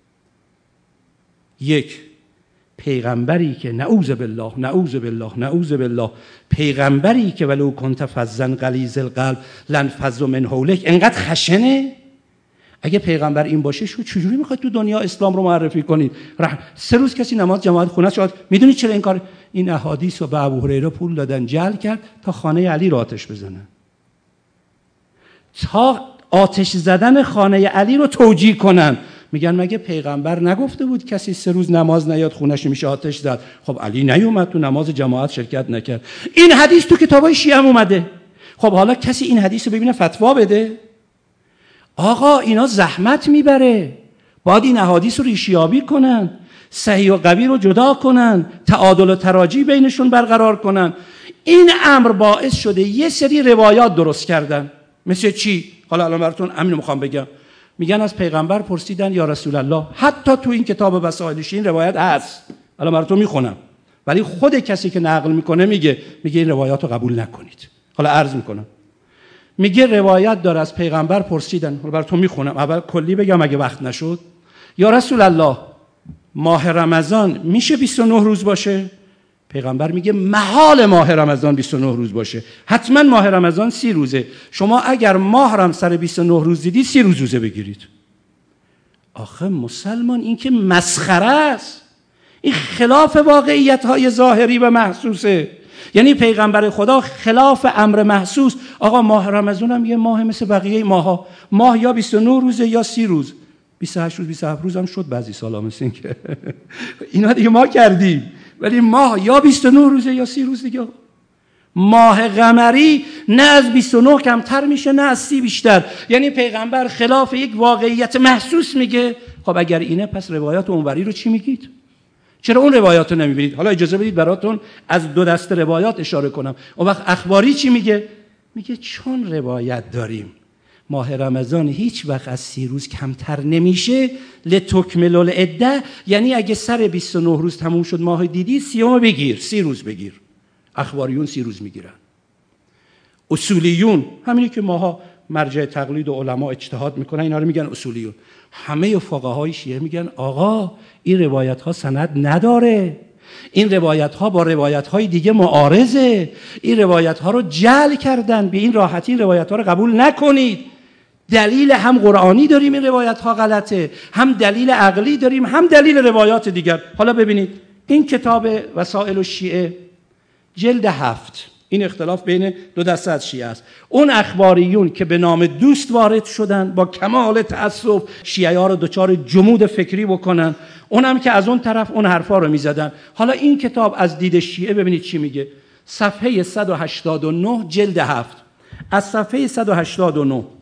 یک پیغمبری که نعوذ بالله نعوذ بالله نعوذ بالله پیغمبری که ولو کنت فظا غلیظ القلب لانفضوا من حولک انقدر خشنه. اگه پیغمبر این باشه شو چجوری میخواد تو دنیا اسلام رو معرفی کنید؟ سه روز کسی نماز جماعت خونه شد. میدونید چرا این کار؟ این احادیث رو به ابو هریره پول دادن جعل کرد تا خانه علی رو آتش بزنن، تا آتش زدن خانه علی رو توجیه کنن. میگن مگه پیغمبر نگفته بود کسی سه روز نماز نیاد خونش میشه آتش زد؟ خب علی نیومد تو نماز جماعت شرکت نکرد. این حدیث تو کتابای شیعه هم اومده. خب حالا کسی این حدیث رو ببینه فتوا بده؟ آقا اینا زحمت میبره، باید این احادیث رو ریشیابی کنن، صحیح و قوی رو جدا کنن، تعادل و تراجی بینشون برقرار کنن. این امر باعث شده یه سری روایات درست کردن. مثل چی؟ حالا الان براتون همین میخوام بگم. میگن از پیغمبر پرسیدن یا رسول الله، حتی تو این کتاب وسائل شیعه روایت هست، الان براتون میخونم، ولی خود کسی که نقل میکنه میگه میگه این روایات رو قبول نکنید. حالا عرض میکنم، میگه روایت داره از پیغمبر پرسیدن، حالا براتون میخونم، اول کلی بگم اگه وقت نشد. یا رسول الله ماه رمضان میشه بیست و نه روز باشه؟ پیغمبر میگه محال ماه رمضان بیست و نه روز باشه، حتما ماه رمضان سی روزه. شما اگر ماه رم سر بیست و نه روز دیدی سی روز روزه بگیرید. آخه مسلمان این که مسخره است، این خلاف واقعیت های ظاهری و محسوسه. یعنی پیغمبر خدا خلاف امر محسوس. آقا ماه رمضان هم یه ماه مثل بقیه ماها، ماه یا بیست و نه روزه یا سی روز، بیست و هشت روز بیست و هفت روز هم شد بعضی سالا، مثل این که اینا دیگه ما کردیم. ولی ماه یا بیست و نه روزه یا سی روز دیگه. ماه قمری نه از بیست و نه کمتر میشه نه از سی بیشتر. یعنی پیغمبر خلاف یک واقعیت محسوس میگه. خب اگر اینه پس روایات اونوری رو چی میگید؟ چرا اون روایات رو نمیبینید؟ حالا اجازه بدید براتون از دو دسته روایات اشاره کنم. اون وقت اخباری چی میگه؟ میگه چون روایت داریم ماه رمضان هیچ وقت از سی روز کمتر نمیشه، لتکملوا العده، یعنی اگه سر بیست و نه روز تموم شد ماه دیدی سیوم بگیر، سی روز بگیر. اخباریون سی روز میگیرن. اصولیون همینی که ماها مرجع تقلید و علما اجتهاد میکنن اینا رو میگن اصولیون. همه فقهای شیعه میگن آقا این روایت ها سند نداره، این روایت ها با روایت های دیگه معارضه، این روایت ها رو جعل کردن، به این راحتی این روایت ها رو قبول نکنید. دلیل هم قرآنی داریم این روایت ها غلطه، هم دلیل عقلی داریم، هم دلیل روایات دیگر. حالا ببینید این کتاب وسائل الشیعه جلد هفت، این اختلاف بین دو دسته از شیعه است. اون اخباریون که به نام دوست وارد شدن با کمال تعصب شیعه ها رو دچار جمود فکری بکنن، اونم که از اون طرف اون حرفا رو میزدن. حالا این کتاب از دید شیعه ببینید چی میگه. صفحه صد و هشتاد و نه جلد هفت، از صفحه صد و هشتاد و نه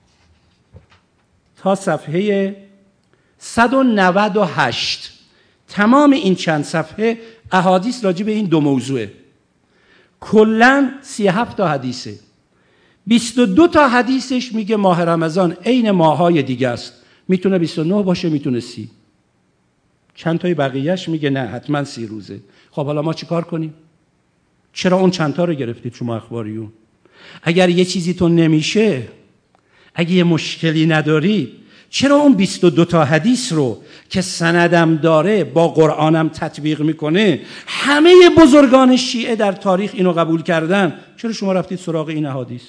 تا صفحه صد و نود و هشت تمام این چند صفحه احادیث راجع به این دو موضوعه. کلن سی و هفت تا حدیثه. بیست و دو تا حدیثش میگه ماه رمضان عین ماهای دیگه است، میتونه بیست و نه باشه میتونه سی. چند تای بقیهش میگه نه حتما سی روزه. خب حالا ما چیکار کنیم؟ چرا اون چند تا رو گرفتید شما اخباریون؟ اگر یه چیزی تو نمیشه، اگه یه مشکلی نداری، چرا اون بیست و دو تا حدیث رو که سندم داره با قرآنم تطبیق میکنه، همه بزرگان شیعه در تاریخ اینو قبول کردن، چرا شما رفتید سراغ این احادیث؟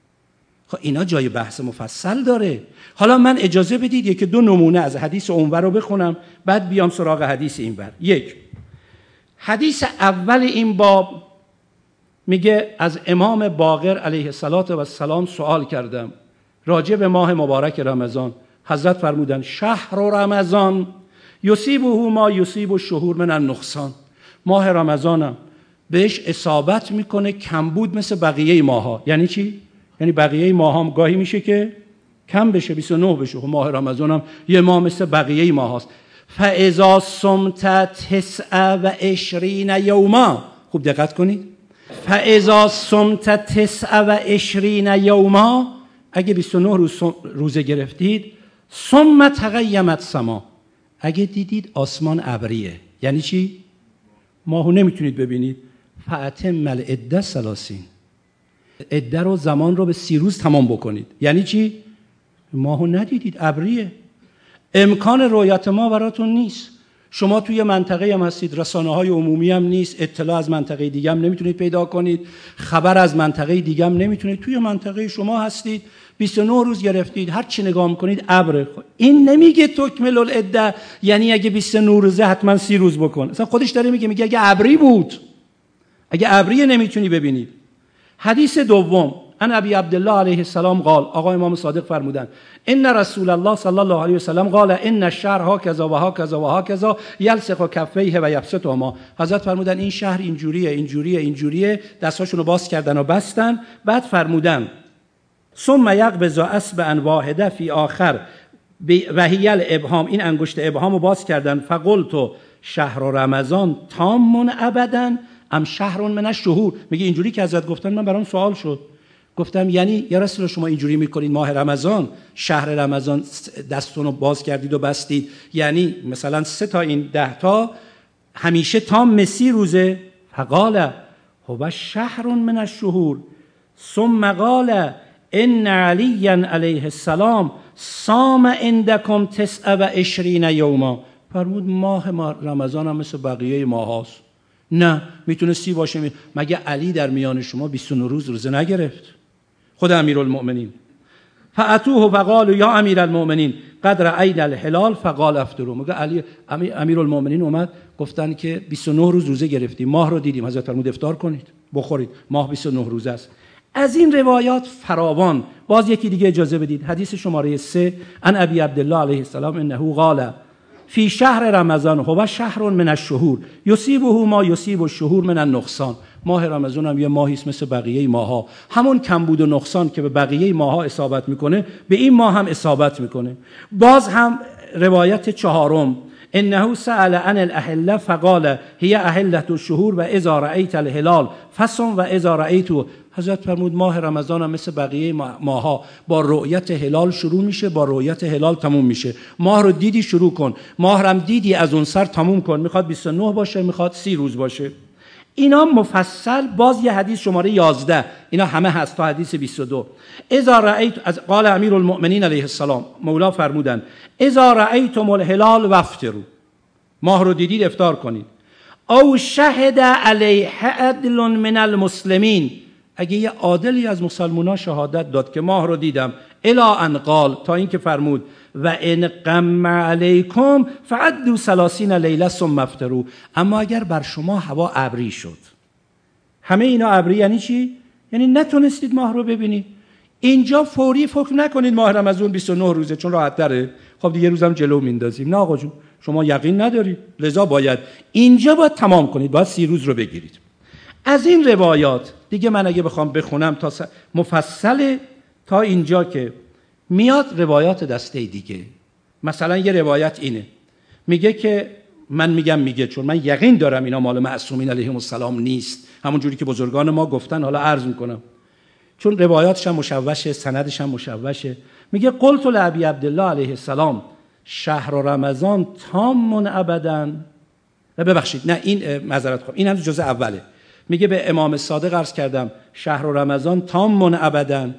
خب اینا جای بحث مفصل داره. حالا من اجازه بدید یک دو نمونه از حدیث اونور رو بخونم، بعد بیام سراغ حدیث اینور. یک، حدیث اول این باب میگه از امام باقر علیه السلام سوال کردم راجع به ماه مبارک رمضان. حضرت فرمودن شهر رمضان یصیبه ما یصیب الشهور من النقصان. ماه رمضانم بهش اصابت میکنه کمبود مثل بقیه ماها. یعنی چی؟ یعنی بقیه ماها هم گاهی میشه که کم بشه، بیست و نه بشه. ماه رمضانم یه ماه مثل بقیه ماهاست. فاذا صمت تسع و عشرین یوما، خوب دقت کنید، فاذا صمت تسع و عشرین یوما، اگه بیست و نه روز روزه گرفتید، ثم تغیمت سما، اگه دیدید آسمان ابریه. یعنی چی؟ ماهو نمیتونید ببینید. فاتم العده ثلاثین، عده رو زمان رو به سی روز تمام بکنید. یعنی چی؟ ماهو ندیدید، ابریه، امکان رؤیت ما براتون نیست. شما توی منطقه هم هستید، رسانه های عمومی هم نیست، اطلاع از منطقه دیگه هم نمیتونید پیدا کنید، خبر از منطقه دیگه هم نمیتونید. توی منطقه شما هستید، بیست و نه روز گرفتید، هر چی نگاه میکنید ابره. این نمیگه تکمل العده یعنی اگه بیست و نه روزه حتما سی روز بکن. اصلا خودش داره میگه میگه اگه ابری بود، اگه ابری نمیتونی ببینید. حدیث دوم، ان ابی عبدالله علیه السلام قال، آقا امام صادق فرمودن ان رسول الله صلی الله علیه و سلم قال ان الشهر هکذا و هکذا و هکذا یلصق کفیه و یبسطهما. حضرت فرمودن این شهر اینجوریه اینجوریه اینجوریه، دستاشونو باز کردن و بستن. بعد فرمودن ثم یقبض اصبعا واحده فی آخر و هی الابهام، این انگشت ابهامو باز کردن. فقلت شهر رمضان تام ابدا ام شهر من الشهور. میگه اینجوری که حضرت گفتن من برام سوال شد، گفتم یعنی یا رسول شما اینجوری میکنید ماه رمضان، شهر رمضان دستونو باز کردید و بستید، یعنی مثلا سه تا این ده تا همیشه تام مسی روزه؟ فقال هو شهر من الشهور ثم قال ان علی علیه السلام صام عندکم تسع و عشرین یوما. فرمود ماه رمضان هم مثل بقیه ماه هاست. نه میتونستی باشه می... مگه علی در میان شما بیست و نه روز روزه نگرفت؟ خود امیرالمؤمنین فاتوه فقالوا یا امیرالمؤمنین قد رأینا الهلال فقال افطروا. مگه علی امیرالمؤمنین اومد گفتن که بیست و نه روز روزه گرفتیم، ماه رو دیدیم. حضرت فرمود افطار کنید، بخورید، ماه بیست و نه روزه است. از این روایات فراوان. باز یکی دیگه اجازه بدید، حدیث شماره سه، ان ابی عبدالله علیه السلام انه قال فی شهر رمضان هو شهر من الشهور یصیبه ما یصیب الشهور من النقصان. ماه رمضان هم یه ماهی است مثل بقیه ماها، همون کمبود و نقصان که به بقیه ماها اصابت میکنه به این ماه هم اصابت میکنه. باز هم روایت چهارم، انه سأل عن الاحله فقال هي احله الشهور و اذا رأیت الهلال فصم و اذا رأیت. حضرت فرمود ماه رمضان هم مثل بقیه ماها با رؤیت هلال شروع میشه، با رؤیت هلال تموم میشه. ماه رو دیدی شروع کن، ماه رو هم دیدی از اون سر تموم کن، میخواد بیست و نه باشه میخواد سی روز باشه. اینا مفصل. باز یه حدیث شماره یازده، اینا همه هست تا حدیث بیست و دو. اذا رأیت، از قال امیرالمؤمنین علیه السلام، مولا فرمودن اذا رأیتم الهلال وافطروا، ماه رو دیدید افطار کنید. او شهد علیه عدل من المسلمین، اگه یه عادلی از مسلمونا شهادت داد که ماه رو دیدم، الا ان قال، تا این که فرمود و ان غم علیکم فعدوا ثلاثین لیله ثم افطروا. اما اگر بر شما هوا ابری شد، همه اینا ابری یعنی چی؟ یعنی نتونستید ماه رو ببینید. اینجا فوری فکر نکنید ماه رمضان بیست و نه روزه چون راحت تره، خب دیگه روزم جلو میندازیم. نه آقا جون، شما یقین ندارید، لذا باید اینجا باید تمام کنید، باید سی روز رو بگیرید. از این روایات دیگه من اگه بخوام بخونم تا مفصل تا اینجا که میاد روایات دسته دیگه. مثلا یه روایت اینه، میگه که من میگم میگه چون من یقین دارم اینا مال معصومین علیهم السلام نیست، همون جوری که بزرگان ما گفتن، حالا عرض میکنم چون روایاتش هم مشوشه، سندش هم مشوشه. میگه قلت لابی عبدالله علیه السلام شهر رمضان تام ابدا. نه ببخشید، نه این معذرت خواهم، این هم جزء اوله. میگه به امام صادق عرض کردم شهر رمضان تام ابدا،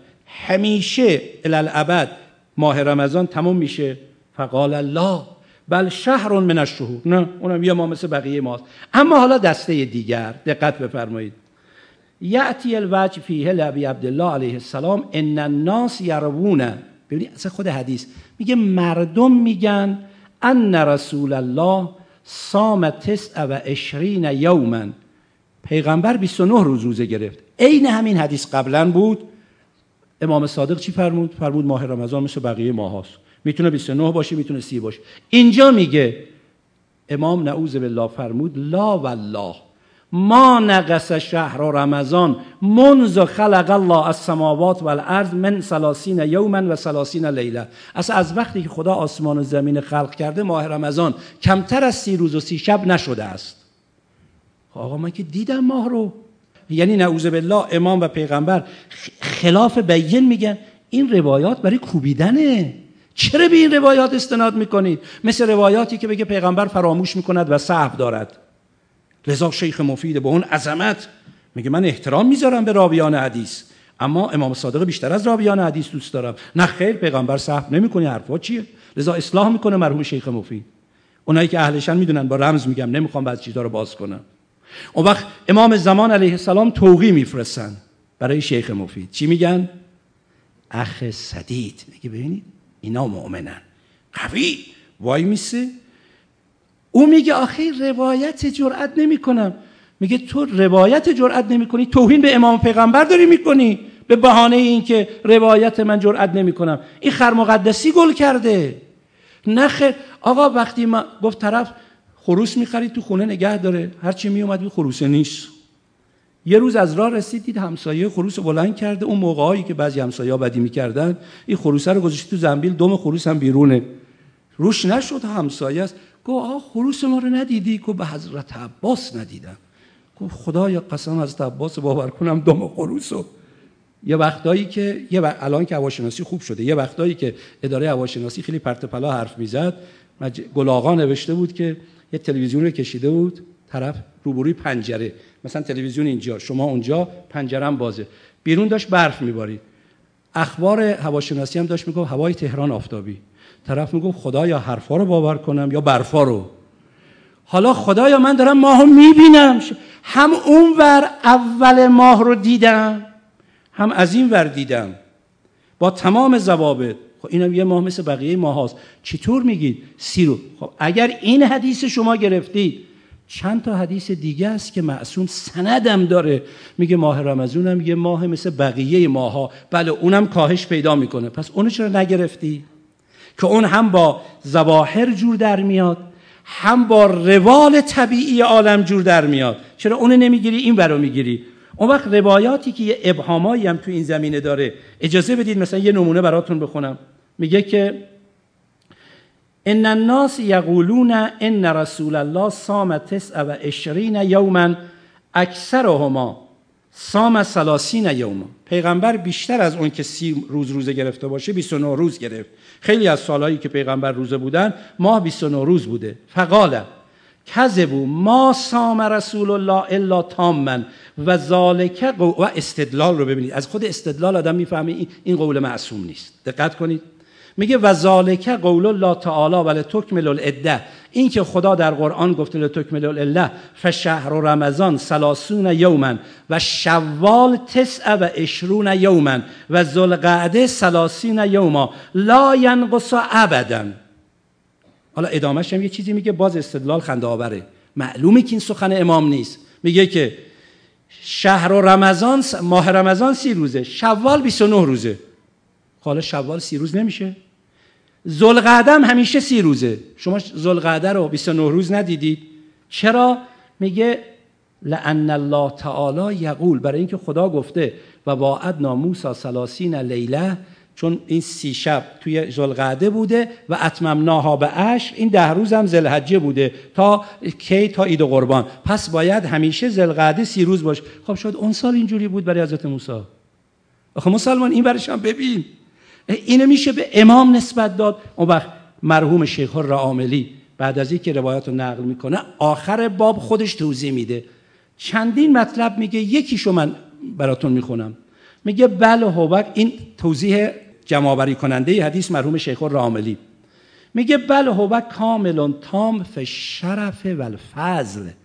همیشه الالابد ماه رمضان تموم میشه. فقال الله بل شهر من الشهور، نه اونم یه ماه مثل بقیه ماست. اما حالا دسته دیگر دقت بفرمایید. یأتی الوجه فیه لابی عبدالله علیه السلام ان الناس یروون. ببینید اصلا خود حدیث میگه مردم میگن ان رسول الله صام تسع و عشرین یوما، پیغمبر بیست و نه روز روزه گرفت. عین همین حدیث قبلا بود. امام صادق چی فرمود؟ فرمود ماه رمضان مثل بقیه ماه هاست، میتونه بیست و نه باشه میتونه سی باشه. اینجا میگه امام نعوذ بالله فرمود لا والله ما نقص شهر رمضان منذ خلق الله السماوات والارض من ثلاثین یوما و ثلاثین لیله. اصلا از وقتی که خدا آسمان و زمین خلق کرده ماه رمضان کمتر از سی روز و سی شب نشده است. آقا من که دیدم ماه رو. یعنی نعوذ بالله امام و پیغمبر خلاف بیان میگن. این روایات برای کوبیدنه. چرا به این روایات استناد میکنید؟ مثل روایاتی که بگه پیغمبر فراموش میکند و سهو دارد. لذا شیخ مفید با اون عظمت میگه من احترام میذارم به راویان حدیث، اما امام صادق بیشتر از راویان حدیث دوست دارم. نه خیر، پیغمبر سهو نمیکنه. حرفا چیه؟ لذا اصلاح میکنه مرحوم شیخ مفید. اونایی که اهلشن میدونن، با رمز میگم، نمیخوام بعضی چیزا رو باز کنم. اون وقت امام زمان علیه السلام توقی میفرستن برای شیخ مفید. چی میگن؟ اخ سدید. میگه ببینید اینا مؤمنن، قوی وای میسه. او میگه آخه روایت جرأت نمیکنم. میگه تو روایت جرأت نمیکنی، توهین به امام پیغمبر داری میکنی به بهانه این که روایت من جرأت نمیکنم. این خر مقدسی گل کرده. نخیر آقا، وقتی ما گفت طرف خروس میخرید تو خونه نگه داره، هرچی میومد بی خروس نیست. یه روز از راه رسید دید همسایه خروس بلند کرده. اون موقعایی که بعضی همسایه‌ها بدی میکردن این خروس رو گذاشت تو زنبیل، دم خروس هم بیرونه، روش نشد. همسایه است گفت آقا خروس ما رو ندیدی؟ گفت به حضرت عباس ندیدم. گفت خدایا قسم حضرت عباس باور کنم دم خروسو. یه وقتایی که یه وقت الان که هواشناسی خوب شده، یه وقتایی که اداره هواشناسی خیلی پرت پلا حرف میزد، مج... گل آقا نوشته بود که یه تلویزیون رو کشیده بود طرف روبروی پنجره، مثلا تلویزیون اینجا، شما اونجا، پنجره‌ام بازه، بیرون داشت برف میبارید. اخبار هواشناسی هم داشت میگفت هوای تهران آفتابی. طرف میگفت خدایا حرفا رو باور کنم یا برفا رو. حالا خدایا من دارم ماهو میبینم، هم اون ور اول ماه رو دیدم هم از این ور دیدم با تمام ضوابط. خب اینم یه ماه مثل بقیه ماه هاست. چطور میگید سی رو؟ خب اگر این حدیث شما گرفتید، چند تا حدیث دیگه است که معصوم سندم داره میگه ماه رمضان هم یه ماه مثل بقیه ماه ها. بله اونم کاهش پیدا میکنه. پس اونو چرا نگرفتی؟ که اون هم با ظواهر جور در میاد، هم با روال طبیعی عالم جور در میاد. چرا اونو نمیگیری این برو میگیری؟ اون وقت روایاتی که یه ابهامایی هم تو این زمینه داره، اجازه بدید مثلا یه نمونه براتون بخونم. میگه که ان الناس یقولون ان رسول الله صام تسع و عشرین یوما اکثرهما صام ثلاثین یوما. پیغمبر بیشتر از اون که سی روز روزه گرفته باشه بیست و نه روز گرفت. خیلی از سالهایی که پیغمبر روزه بودن ماه بیست و نه روز بوده. فقال کذبوا ما صام رسول الله الا تاما و ذالک و استدلال رو ببینید. از خود استدلال آدم میفهمه این قول معصوم نیست. دقت کنید. میگه و ذالک قول الله تعالی ولی تکمل العده. این که خدا در قرآن گفته لتکمل العده فشهر رمضان ثلاثون یوما و شوال تسع و عشرون یوما و ذوالقعده ثلاثین یوما لا ینقص ابدا. حالا ادامهش هم یه چیزی میگه باز استدلال خنده آوره. معلومه که این سخن امام نیست. میگه که شهر رمضان، ماه رمضان سی روزه، شوال بیست و نه روزه. حالا شوال سی روز نمیشه؟ ذوالقعده هم همیشه سی روزه. شما ذوالقعده رو بیست و نه روز ندیدید؟ چرا؟ میگه لأن الله تعالی یقول، برای اینکه خدا گفته و واعدنا موسی ثلاثین لیله، چون این سی شب توی ذوالقعده بوده و اتممناها به عشر، این ده روز هم ذوالحجه بوده تا کی؟ تا عید قربان. پس باید همیشه ذوالقعده سی روز باشه. خب شاید اون سال اینجوری بود برای حضرت موسی. آخه مسلمان این برش هم ببین، اینو میشه به امام نسبت داد. اون وقت مرحوم شیخ الرعاملی بعد از اینکه روایات رو نقل میکنه آخر باب خودش توضیح میده. چندین مطلب میگه، یکیشو من براتون میخونم. میگه بله هوبک، این توضیح جمع‌آوری کننده حدیث مرحوم شیخ الرعاملی. میگه بله هوبک کاملون تام فی شرف و الفضل.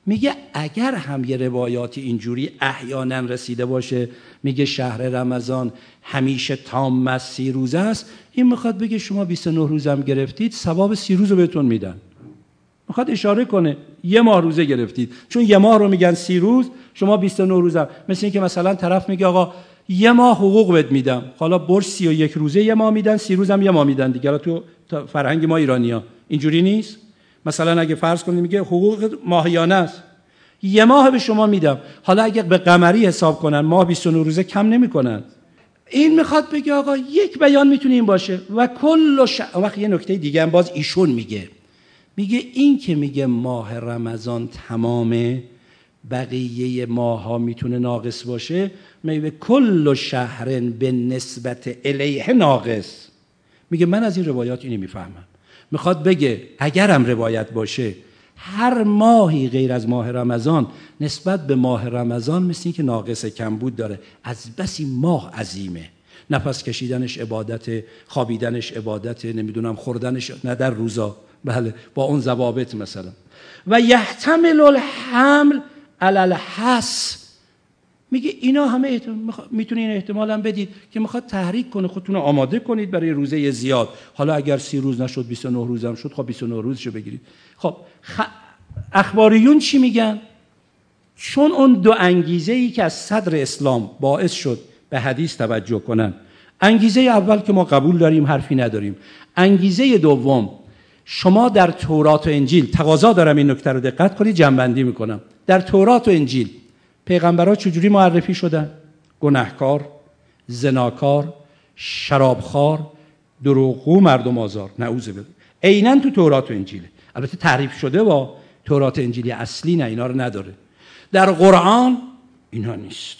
میگه اگر هم یه روایاتی اینجوری احیانا رسیده باشه، میگه شهر رمضان همیشه تام است، سی روز است، این میخواد بگه شما بیست و نه روزم گرفتید، ثواب سی روز رو بهتون میدن. میخواد اشاره کنه یه ماه روزه گرفتید، چون یه ماه رو میگن سی روز، شما بیست و نه روزم. مثل این که مثلا طرف میگه آقا یه ماه حقوق بهت میدم، حالا برج سی و یک روزه یه ماه میدن، سی روزم یه ماه میدن دیگه. تو فرهنگ ما ایرانی‌ها اینجوری نیست. مثلا اگه فرض کنید میگه حقوق ماهیانه است، یه ماه به شما میدم، حالا اگه به قمری حساب کنن ماه بیست و نه روزه کم نمیکنن. این میخواد بگه آقا یک بیان میتونه این باشه و کل ش... وقت یه نکته دیگه هم باز ایشون میگه، میگه این که میگه ماه رمضان تمامه، بقیه ماه ها میتونه ناقص باشه، میگه کل شهر به نسبت الیه ناقص. میگه من از این روایات اینو میفهمم، میخواد بگه اگرم روایت باشه هر ماهی غیر از ماه رمضان نسبت به ماه رمضان مثل این که ناقص کمبود داره، از بسی ماه عظیمه، نفس کشیدنش عبادت، خوابیدنش عبادت، نمیدونم خوردنش نه در روزا، بله با اون ضوابط مثلا. و یحتمل الحمل علی الحس، میگه اینا همه احتمال میتونه این احتمال هم بدید که میخواد تحریک کنه، خودتون رو آماده کنید برای روزه زیاد. حالا اگر سی روز نشد بیست و نه روز هم شد، خب بیست و نه روزشو بگیرید. خب خ... اخباریون چی میگن؟ چون اون دو انگیزه ای که از صدر اسلام باعث شد به حدیث توجه کنن، انگیزه اول که ما قبول داریم حرفی نداریم، انگیزه دوم شما در تورات و انجیل، تقاضا دارم این نکته رو دقت کنید، جمع‌بندی میکنم، در تورات و انجیل پیغمبرها چجوری معرفی شدن؟ گناهکار، زناکار، شرابخوار، دروغگو، مردم آزار، نعوذ بالله. عیناً تو تورات و انجیل، البته تعریف شده با تورات و انجیلی اصلی نه، اینا رو نداره. در قرآن اینا نیست.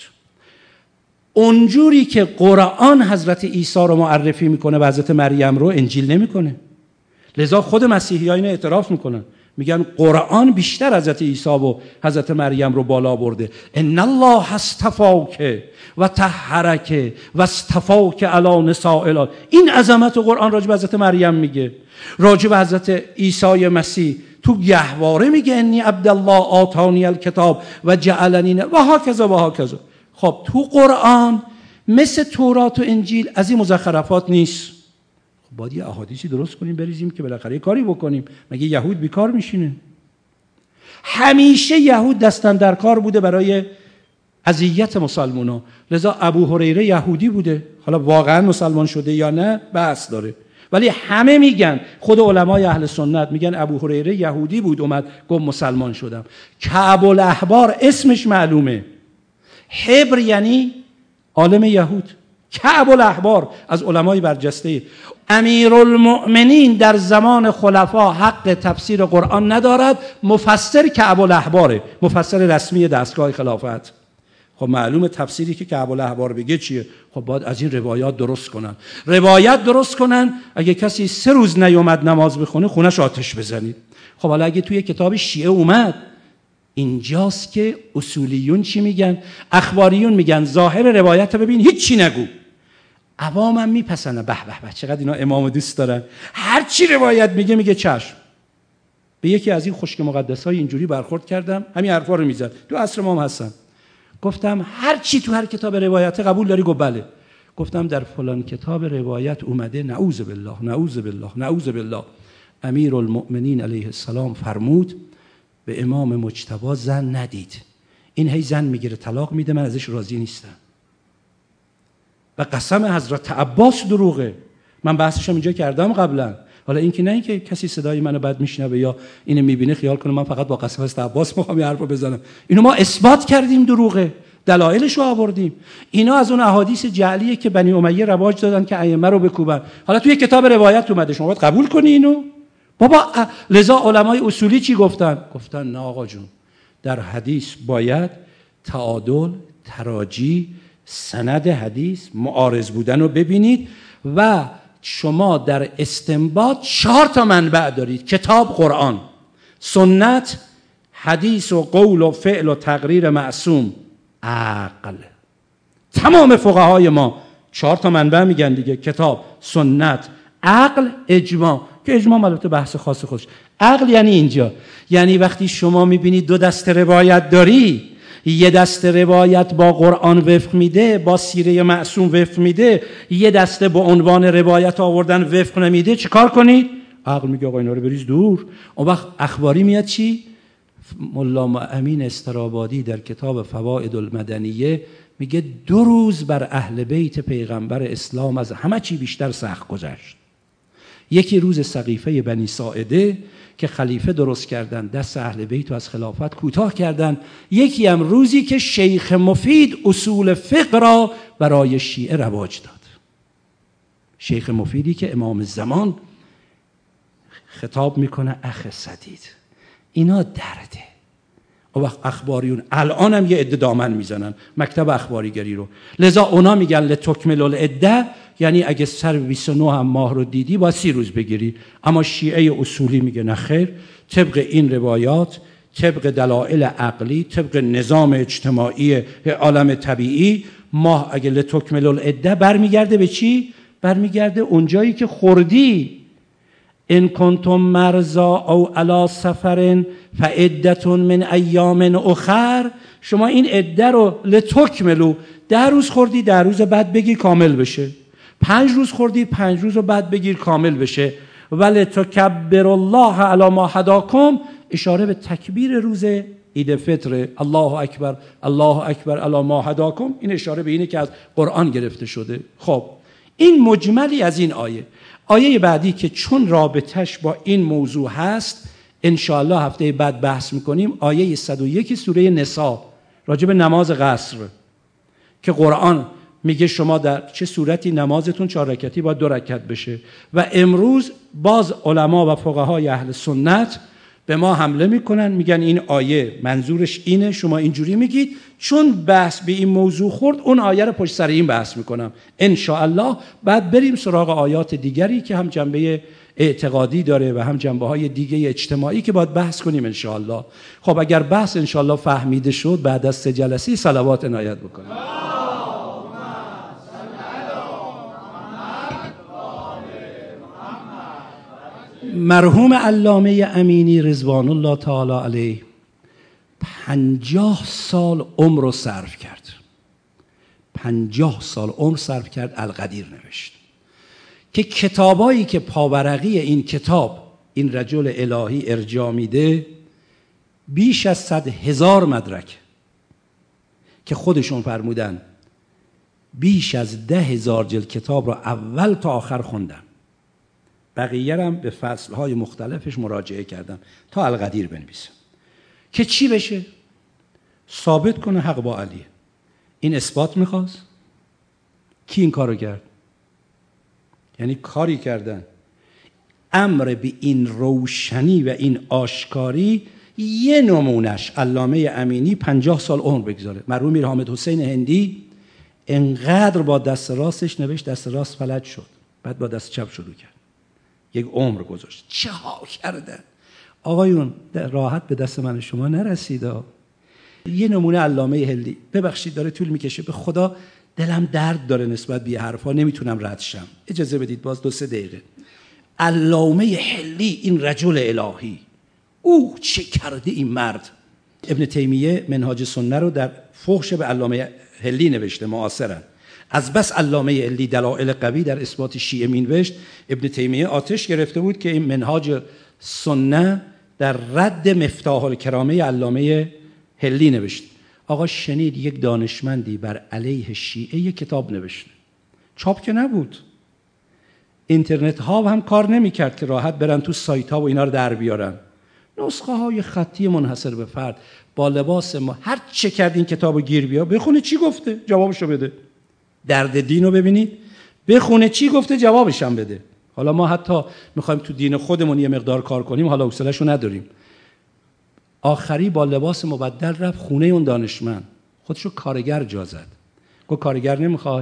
اونجوری که قرآن حضرت عیسی رو معرفی میکنه و حضرت مریم رو، انجیل نمیکنه. لذا خود مسیحی‌ها اینو اعتراف میکنن، میگن قرآن بیشتر حضرت عیسی و حضرت مریم رو بالا برده. ان الله اصطفاک و طهرک و اصطفاک علی نساء الارض. این عظمت قرآن راجع به حضرت مریم میگه، راجع به حضرت عیسی مسیح تو گهواره میگه انی عبدالله آتانی الکتاب و جعلنی و هاکذا و هاکذا. خب تو قرآن مثل تورات و انجیل از این مزخرفات نیست. باید یه احادیثی درست کنیم بریزیم که بالاخره یه کاری بکنیم، مگه یهود بیکار میشینه؟ همیشه یهود دستن در کار بوده برای اذیت مسلمان‌ها. لذا ابو هریره یهودی بوده، حالا واقعا مسلمان شده یا نه بحث داره، ولی همه میگن، خود علمای اهل سنت میگن ابو هریره یهودی بود، اومد گفت مسلمان شدم. کعب الاحبار اسمش معلومه، حبر یعنی عالم یهود، کعب الاحبار از علمای برجسته. امیرالمؤمنین در زمان خلفا حق تفسیر قرآن ندارد، مفسر کعب الاحباره، مفسر رسمی دستگاه خلافت. خب معلومه تفسیری که کعب الاحبار بگه چیه؟ خب باید از این روایات درست کنن، روایت درست کنن. اگه کسی سه روز نیومد نماز بخونه خونش آتش بزنید. خب حالا اگه توی کتاب شیعه اومد، اینجاست که اصولیون چی میگن؟ اخباریون میگن ظاهر روایت ببین، هیچ چی نگو. عوامم میپسندن، به به به چقدر اینا امامو دوست دارن، هر چی روایت میگه میگه چشم. به یکی از این خشک مقدسای اینجوری برخورد کردم، همین حرفا رو میزد، تو عصر ما هم هستن. گفتم هر چی تو هر کتاب روایت قبول داری؟ گفت بله. گفتم در فلان کتاب روایت اومده نعوذ بالله نعوذ بالله نعوذ بالله امیرالمؤمنین علیه السلام فرمود به امام مجتبی زن ندید، این هی زن میگیره طلاق میده، من ازش راضی نیستم. و قسم حضرت عباس دروغه، من بحثش هم اینجا کردم قبلا. حالا اینکه نه اینکه کسی صدای منو بد میشنوه یا اینو میبینه خیال کنه من فقط با قسم حضرت عباس میخوام این حرفو بزنم، اینو ما اثبات کردیم دروغه، دلایلش رو آوردیم. اینا از اون احادیث جعلیه که بنی امیه رواج دادن که ائمه رو بکوبن. حالا توی کتاب روایت اومده، شما باید قبول کنی اینو. بابا لذا علمای اصولی چی گفتن؟ گفتن نه آقا جون، در حدیث باید تعادل، تراجی، سند حدیث، معارض بودن رو ببینید و شما در استنباط چهار تا منبع دارید: کتاب قرآن، سنت، حدیث و قول و فعل و تقریر معصوم، عقل. تمام فقهای ما چهار تا منبع میگن دیگه: کتاب، سنت، عقل، اجماع. که اجماع البته بحث خاص خودش. عقل یعنی اینجا، یعنی وقتی شما میبینید دو دسته روایت داری، یه دسته روایت با قرآن وفق میده، با سیره معصوم وفق میده، یه دسته با عنوان روایت آوردن وفق نمیده، چه کار کنید؟ عقل میگه آقا اینا رو بریز دور. اون وقت اخباری میاد چی؟ ملا امین استرابادی در کتاب فوائد المدنیه میگه دو روز بر اهل بیت پیغمبر اسلام از همه چی بیشتر سخت گذشت. یکی روز سقیفه بنی ساعده که خلیفه درست کردن، دست اهل بیت رو از خلافت کوتاه کردن. یکی هم روزی که شیخ مفید اصول فقه را برای شیعه رواج داد. شیخ مفیدی که امام زمان خطاب میکنه اخ سدید، اینا درده. و وقت اخباریون الان هم یه عده دامن میزنن مکتب اخباریگری رو، لذا اونا میگن لتکمل العده، یعنی اگه سر بیست و نه هم ماه رو دیدی باید سی روز بگیری. اما شیعه اصولی میگه نخیر، طبق این روایات، طبق دلایل عقلی، طبق نظام اجتماعی عالم طبیعی، ماه اگه لتکمل العده برمیگرده به چی؟ برمیگرده اونجایی که خوردی. ان کنتم مرضا او علی سفر فعدة من ایام اخر. شما این عده رو لتکملو، ده روز خوردی ده روز بعد بگیر کامل بشه، پنج روز خوردی پنج روز رو بعد بگیر کامل بشه. ولی تکبر الله علی ما هداکم، اشاره به تکبیر روز عید فطر، الله اکبر الله اکبر علی ما هداکم، این اشاره به اینه که از قرآن گرفته شده. خب این مجملی از این آیه. آیه بعدی که چون رابطش با این موضوع هست انشاءالله هفته بعد بحث میکنیم، آیه صد و یک سوره نساء راجع به نماز قصر که قرآن میگه شما در چه صورتی نمازتون چهار رکعتی باید دو رکعت بشه. و امروز باز علما و فقهای اهل سنت به ما حمله میکنن، میگن این آیه منظورش اینه، شما اینجوری میگید. چون بحث به این موضوع خورد اون آیه رو پشت سر این بحث میکنم ان شاء الله. بعد بریم سراغ آیات دیگری که هم جنبه اعتقادی داره و هم جنبه های دیگه اجتماعی که باید بحث کنیم ان شاء الله. خب اگر بحث ان شاء الله فهمیده شد بعد از سه جلسه صلوات عنایت بکنیم. مرحوم علامه امینی رضوان الله تعالی علیه پنجاه سال عمر رو صرف کرد، پنجاه سال عمر صرف کرد القدیر نوشت که کتابایی که پاورقی این کتاب این رجل الهی ارجاع میده بیش از صد هزار مدرک که خودشون فرمودن بیش از ده هزار جلد کتاب رو اول تا آخر خوندم، بقیه هم به فصلهای مختلفش مراجعه کردم تا القدیر بنویسم که چی بشه؟ ثابت کنه حق با علیه. این اثبات میخواست. کی این کارو کرد؟ یعنی کاری کردن امر به این روشنی و این آشکاری. یه نمونش علامه امینی پنجاه سال عمر بگذاره. مرحوم میر حامد حسین هندی انقدر با دست راستش نوشت دست راست فلج شد، بعد با دست چپ شروع کرد، یک عمر گذاشت. چه ها کردن آقایون، راحت به دست من شما نرسید. یه نمونه علامه هندی، ببخشید داره طول میکشه، به خدا دلم درد داره نسبت به حرفا، نمیتونم رد شم، اجازه بدید باز دو سه دقیقه. علامه هندی این رجل الهی، او چه کرده این مرد. ابن تیمیه منهاج سنه رو در فحش به علامه هندی نوشته، معاصرن. از بس علامه هندی دلائل قوی در اثبات شیعه مینوشت، ابن تیمیه آتش گرفته بود که این منهاج سنه در رد مفتاح الکرامه علامه هندی نوشت. آقا شنید یک دانشمندی بر علیه شیعه یک کتاب نوشته، چاپ که نبود، اینترنت ها هم کار نمی کرد که راحت برن تو سایت ها و اینا رو در بیارن، نسخه های خطی منحصر به فرد با لباس ما، هر چه کرد این کتابو گیر بیا، بخونه چی گفته جوابشو بده. درد دینو ببینید، بخونه چی گفته جوابش هم بده. حالا ما حتی میخوایم تو دین خودمون یه مقدار کار کنیم، حالا حوصله‌شو نداریم. آخری با لباس مبدل رفت خونه اون دانشمند، خودشو کارگر جا زد. گفت کارگر نمیخوای؟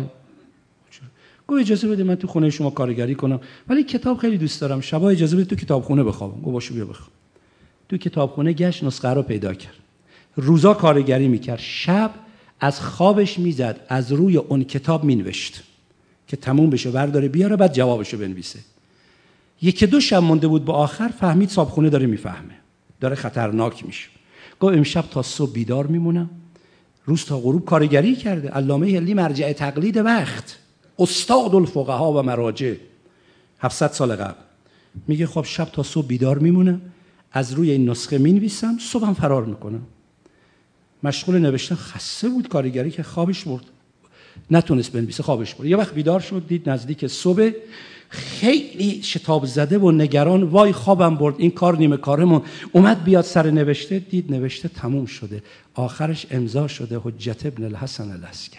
گفت اجازه بده من تو خونه شما کارگری کنم، ولی کتاب خیلی دوست دارم، شبا اجازه بده تو کتابخونه بخوابم. گفت باشه بیا بخواب. تو کتابخونه گشت، نسخه رو پیدا کرد، روزا کارگری میکرد، شب از خوابش میزد، از روی اون کتاب مینوشت که تموم بشه برداره بیاره، بعد جوابشو بنویسه. یکی دو شب مونده بود به آخر، فهمید صابخونه داره میفهمه، داره خطرناک میشه. گفت امشب تا صبح بیدار میمونم. روز تا غروب کارگری کرده. علامه هلی مرجع تقلید وقت، استاد الفقها و مراجع، هفتصد سال قبل، میگه خب شب تا صبح بیدار میمونم، از روی این نسخه مینویسم، صبحم فرار میکنم. مشغول نوشتن، خسته بود کارگری که خوابش برد، نتونست بنویسه، خوابش برد. یه وقت بیدار شد، دید نزدیک صبح، خیلی شتاب زده و نگران، وای خوابم برد، این کار نیمه کارمون. اومد بیاد سر نوشته، دید نوشته تموم شده، آخرش امضا شده حجت ابن الحسن العسکری.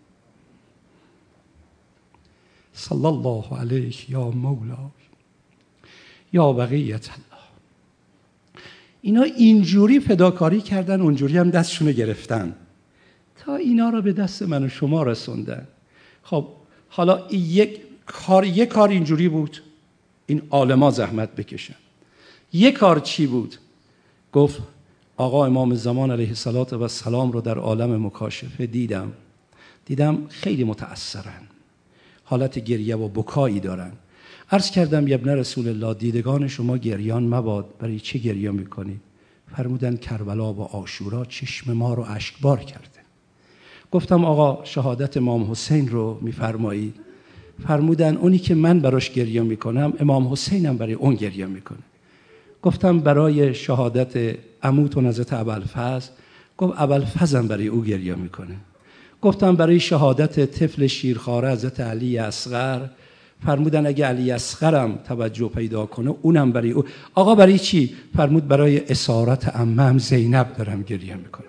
صلی الله علیه یا مولا یا بقیت الله. اینا اینجوری فداکاری کردن، اونجوری هم دستشونو گرفتن تا اینا رو به دست من و شما رسوندن. خب حالا یک کار یک کار اینجوری بود، این عالما زحمت بکشن. یک کار چی بود؟ گفت آقا امام زمان علیه السلام رو در عالم مکاشفه دیدم دیدم خیلی متأثرن، حالت گریه و بکایی دارن. عرض کردم ابن رسول الله، دیدگان شما گریان مباد، برای چه گریه میکنید؟ فرمودن کربلا و عاشورا چشم ما رو اشکبار کرده. گفتم آقا شهادت امام حسین رو میفرمایید؟ فرمودن اونی که من براش گریه میکنم امام حسینم برای اون گریه میکنه. گفتم برای شهادت عموتون حضرت ابوالفضل؟ گفت ابوالفضلم برای او گریه میکنه. گفتم برای شهادت طفل شیرخواره حضرت علی اصغر؟ فرمودن اگه علی اصغرم توجه پیدا کنه اونم برای او. آقا برای چی؟ فرمود برای اسارت عمم زینب دارم گریه میکنم.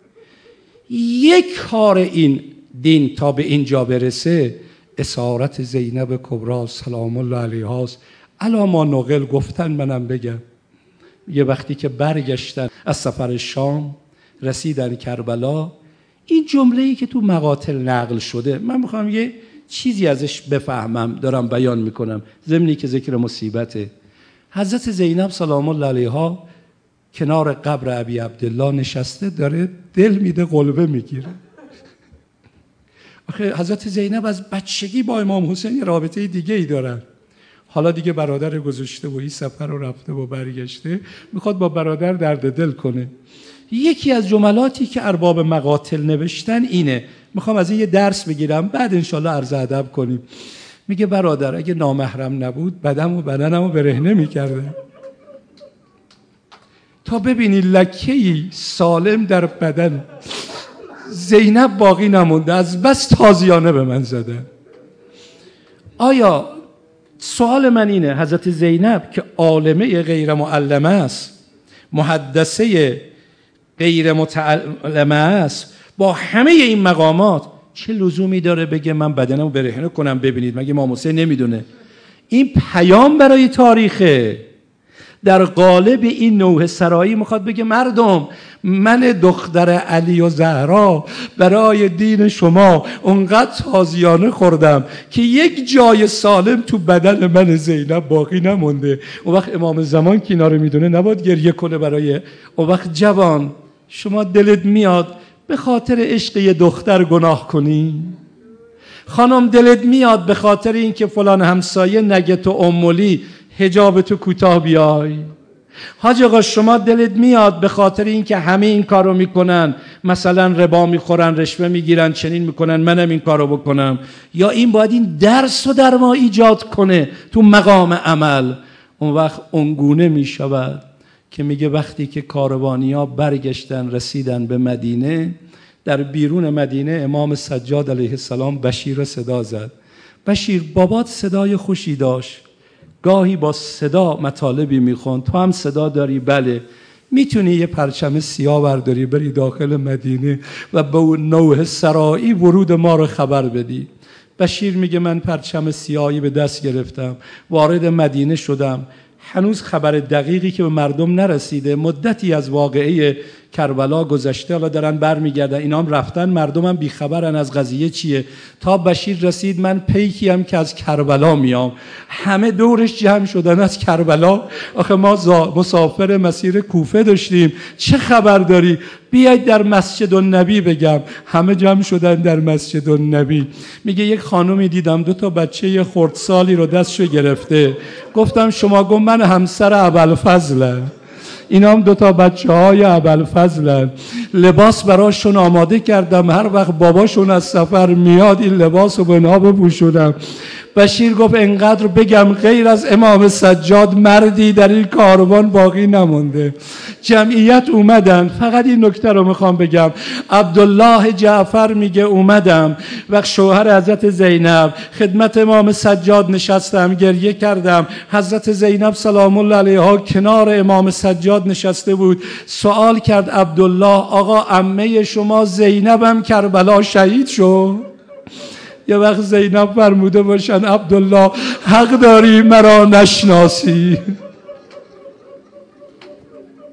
یک کار این دین تا به اینجا برسه، اسارت زینب کبری سلام الله علیها است. الا ما نقل گفتن منم بگم، یه وقتی که برگشتن از سفر شام رسیدن کربلا، این جمله‌ای که تو مقاتل نقل شده، من میخوام یه چیزی ازش بفهمم، دارم بیان میکنم ضمنی که ذکر مصیبته. حضرت زینب سلام الله علیها کنار قبر ابی عبدالله نشسته، داره دل میده، قلبه میگیره. آخه حضرت زینب از بچگی با امام حسین رابطه دیگه ای دارن. حالا دیگه برادر گذاشته و این سفر رو رفته و برگشته، میخواد با برادر درد دل کنه. یکی از جملاتی که ارباب مقاتل نوشتن اینه، میخوام از این یه درس بگیرم، بعد انشالله عرض ادب کنیم. میگه برادر اگه نامحرم نبود بدم و بدنم رو برهنه میکرده تا ببینی لکه‌ای سالم در بدن. زینب باقی نمونده، از بس تازیانه به من زدن. آیا سوال من اینه، حضرت زینب که عالمه غیر معلمه است، محدثه غیر متعلمه است، با همه این مقامات چه لزومی داره بگه من بدنمو برهنه کنم ببینید؟ مگه امام حسین نمیدونه؟ این پیام برای تاریخه. در قالب این نوح سرایی میخواد بگه مردم، من دختر علی و زهرا برای دین شما اونقدر تازیانه خوردم که یک جای سالم تو بدن من زینب باقی نمونده. اون وقت امام زمان که اینا رو میدونه نباید گریه کنه برای. اون وقت جوان، شما دلت میاد به خاطر عشق یه دختر گناه کنی؟ خانم دلت میاد به خاطر این که فلان همسایه نگه تو امولی حجاب تو کوتاه بیای؟ حاج آقا شما دلت میاد به خاطر این که همه این کارو میکنن، مثلا ربا میخورن، رشوه میگیرن، چنین میکنن، منم این کارو بکنم؟ یا این باید این درس رو در ما ایجاد کنه تو مقام عمل؟ اون وقت اونگونه میشود که میگه وقتی که کاروانیا برگشتن رسیدن به مدینه، در بیرون مدینه امام سجاد علیه السلام بشیر صدا زد. بشیر بابات صدای خوشی داشت، گاهی با صدا مطالبی میخوند، تو هم صدا داری؟ بله. میتونی یه پرچم سیاه برداری بری داخل مدینه و به اون نوح سرایی ورود ما رو خبر بدی؟ بشیر میگه من پرچم سیاهی به دست گرفتم، وارد مدینه شدم، هنوز خبر دقیقی که به مردم نرسیده، مدتی از واقعه کربلا گذشته، حالا دارن برمیگردن، اینا هم رفتن، مردمم بیخبرن از قضیه چیه. تا بشیر رسید من پیکیم که از کربلا میام، همه دورش جمع شدن از کربلا. آخه ما مسافر مسیر کوفه داشتیم، چه خبر داری؟ بیاید در مسجد النبی بگم. همه جمع شدن در مسجد النبی. میگه یک خانومی دیدم دو تا بچه خردسالی رو دستشو گرفته، گفتم شما گم من همسر ابوالفضلم، اینا هم دو تا بچه های ابوالفضلن، لباس براشون آماده کردم، هر وقت باباشون از سفر میاد این لباس رو به اینا بپوشونم. بشیر گفت انقدر بگم غیر از امام سجاد مردی در این کاروان باقی نمونده. جمعیت اومدن. فقط این نکته رو میخوام بگم، عبدالله جعفر میگه اومدم وقت شوهر حضرت زینب خدمت امام سجاد نشستم، گریه کردم. حضرت زینب سلام الله علیها کنار امام سجاد نشسته بود. سوال کرد عبدالله آقا عمه شما زینبم کربلا شهید شد؟ یه وقت زینب فرموده باشن عبدالله حق داری مرا نشناسی.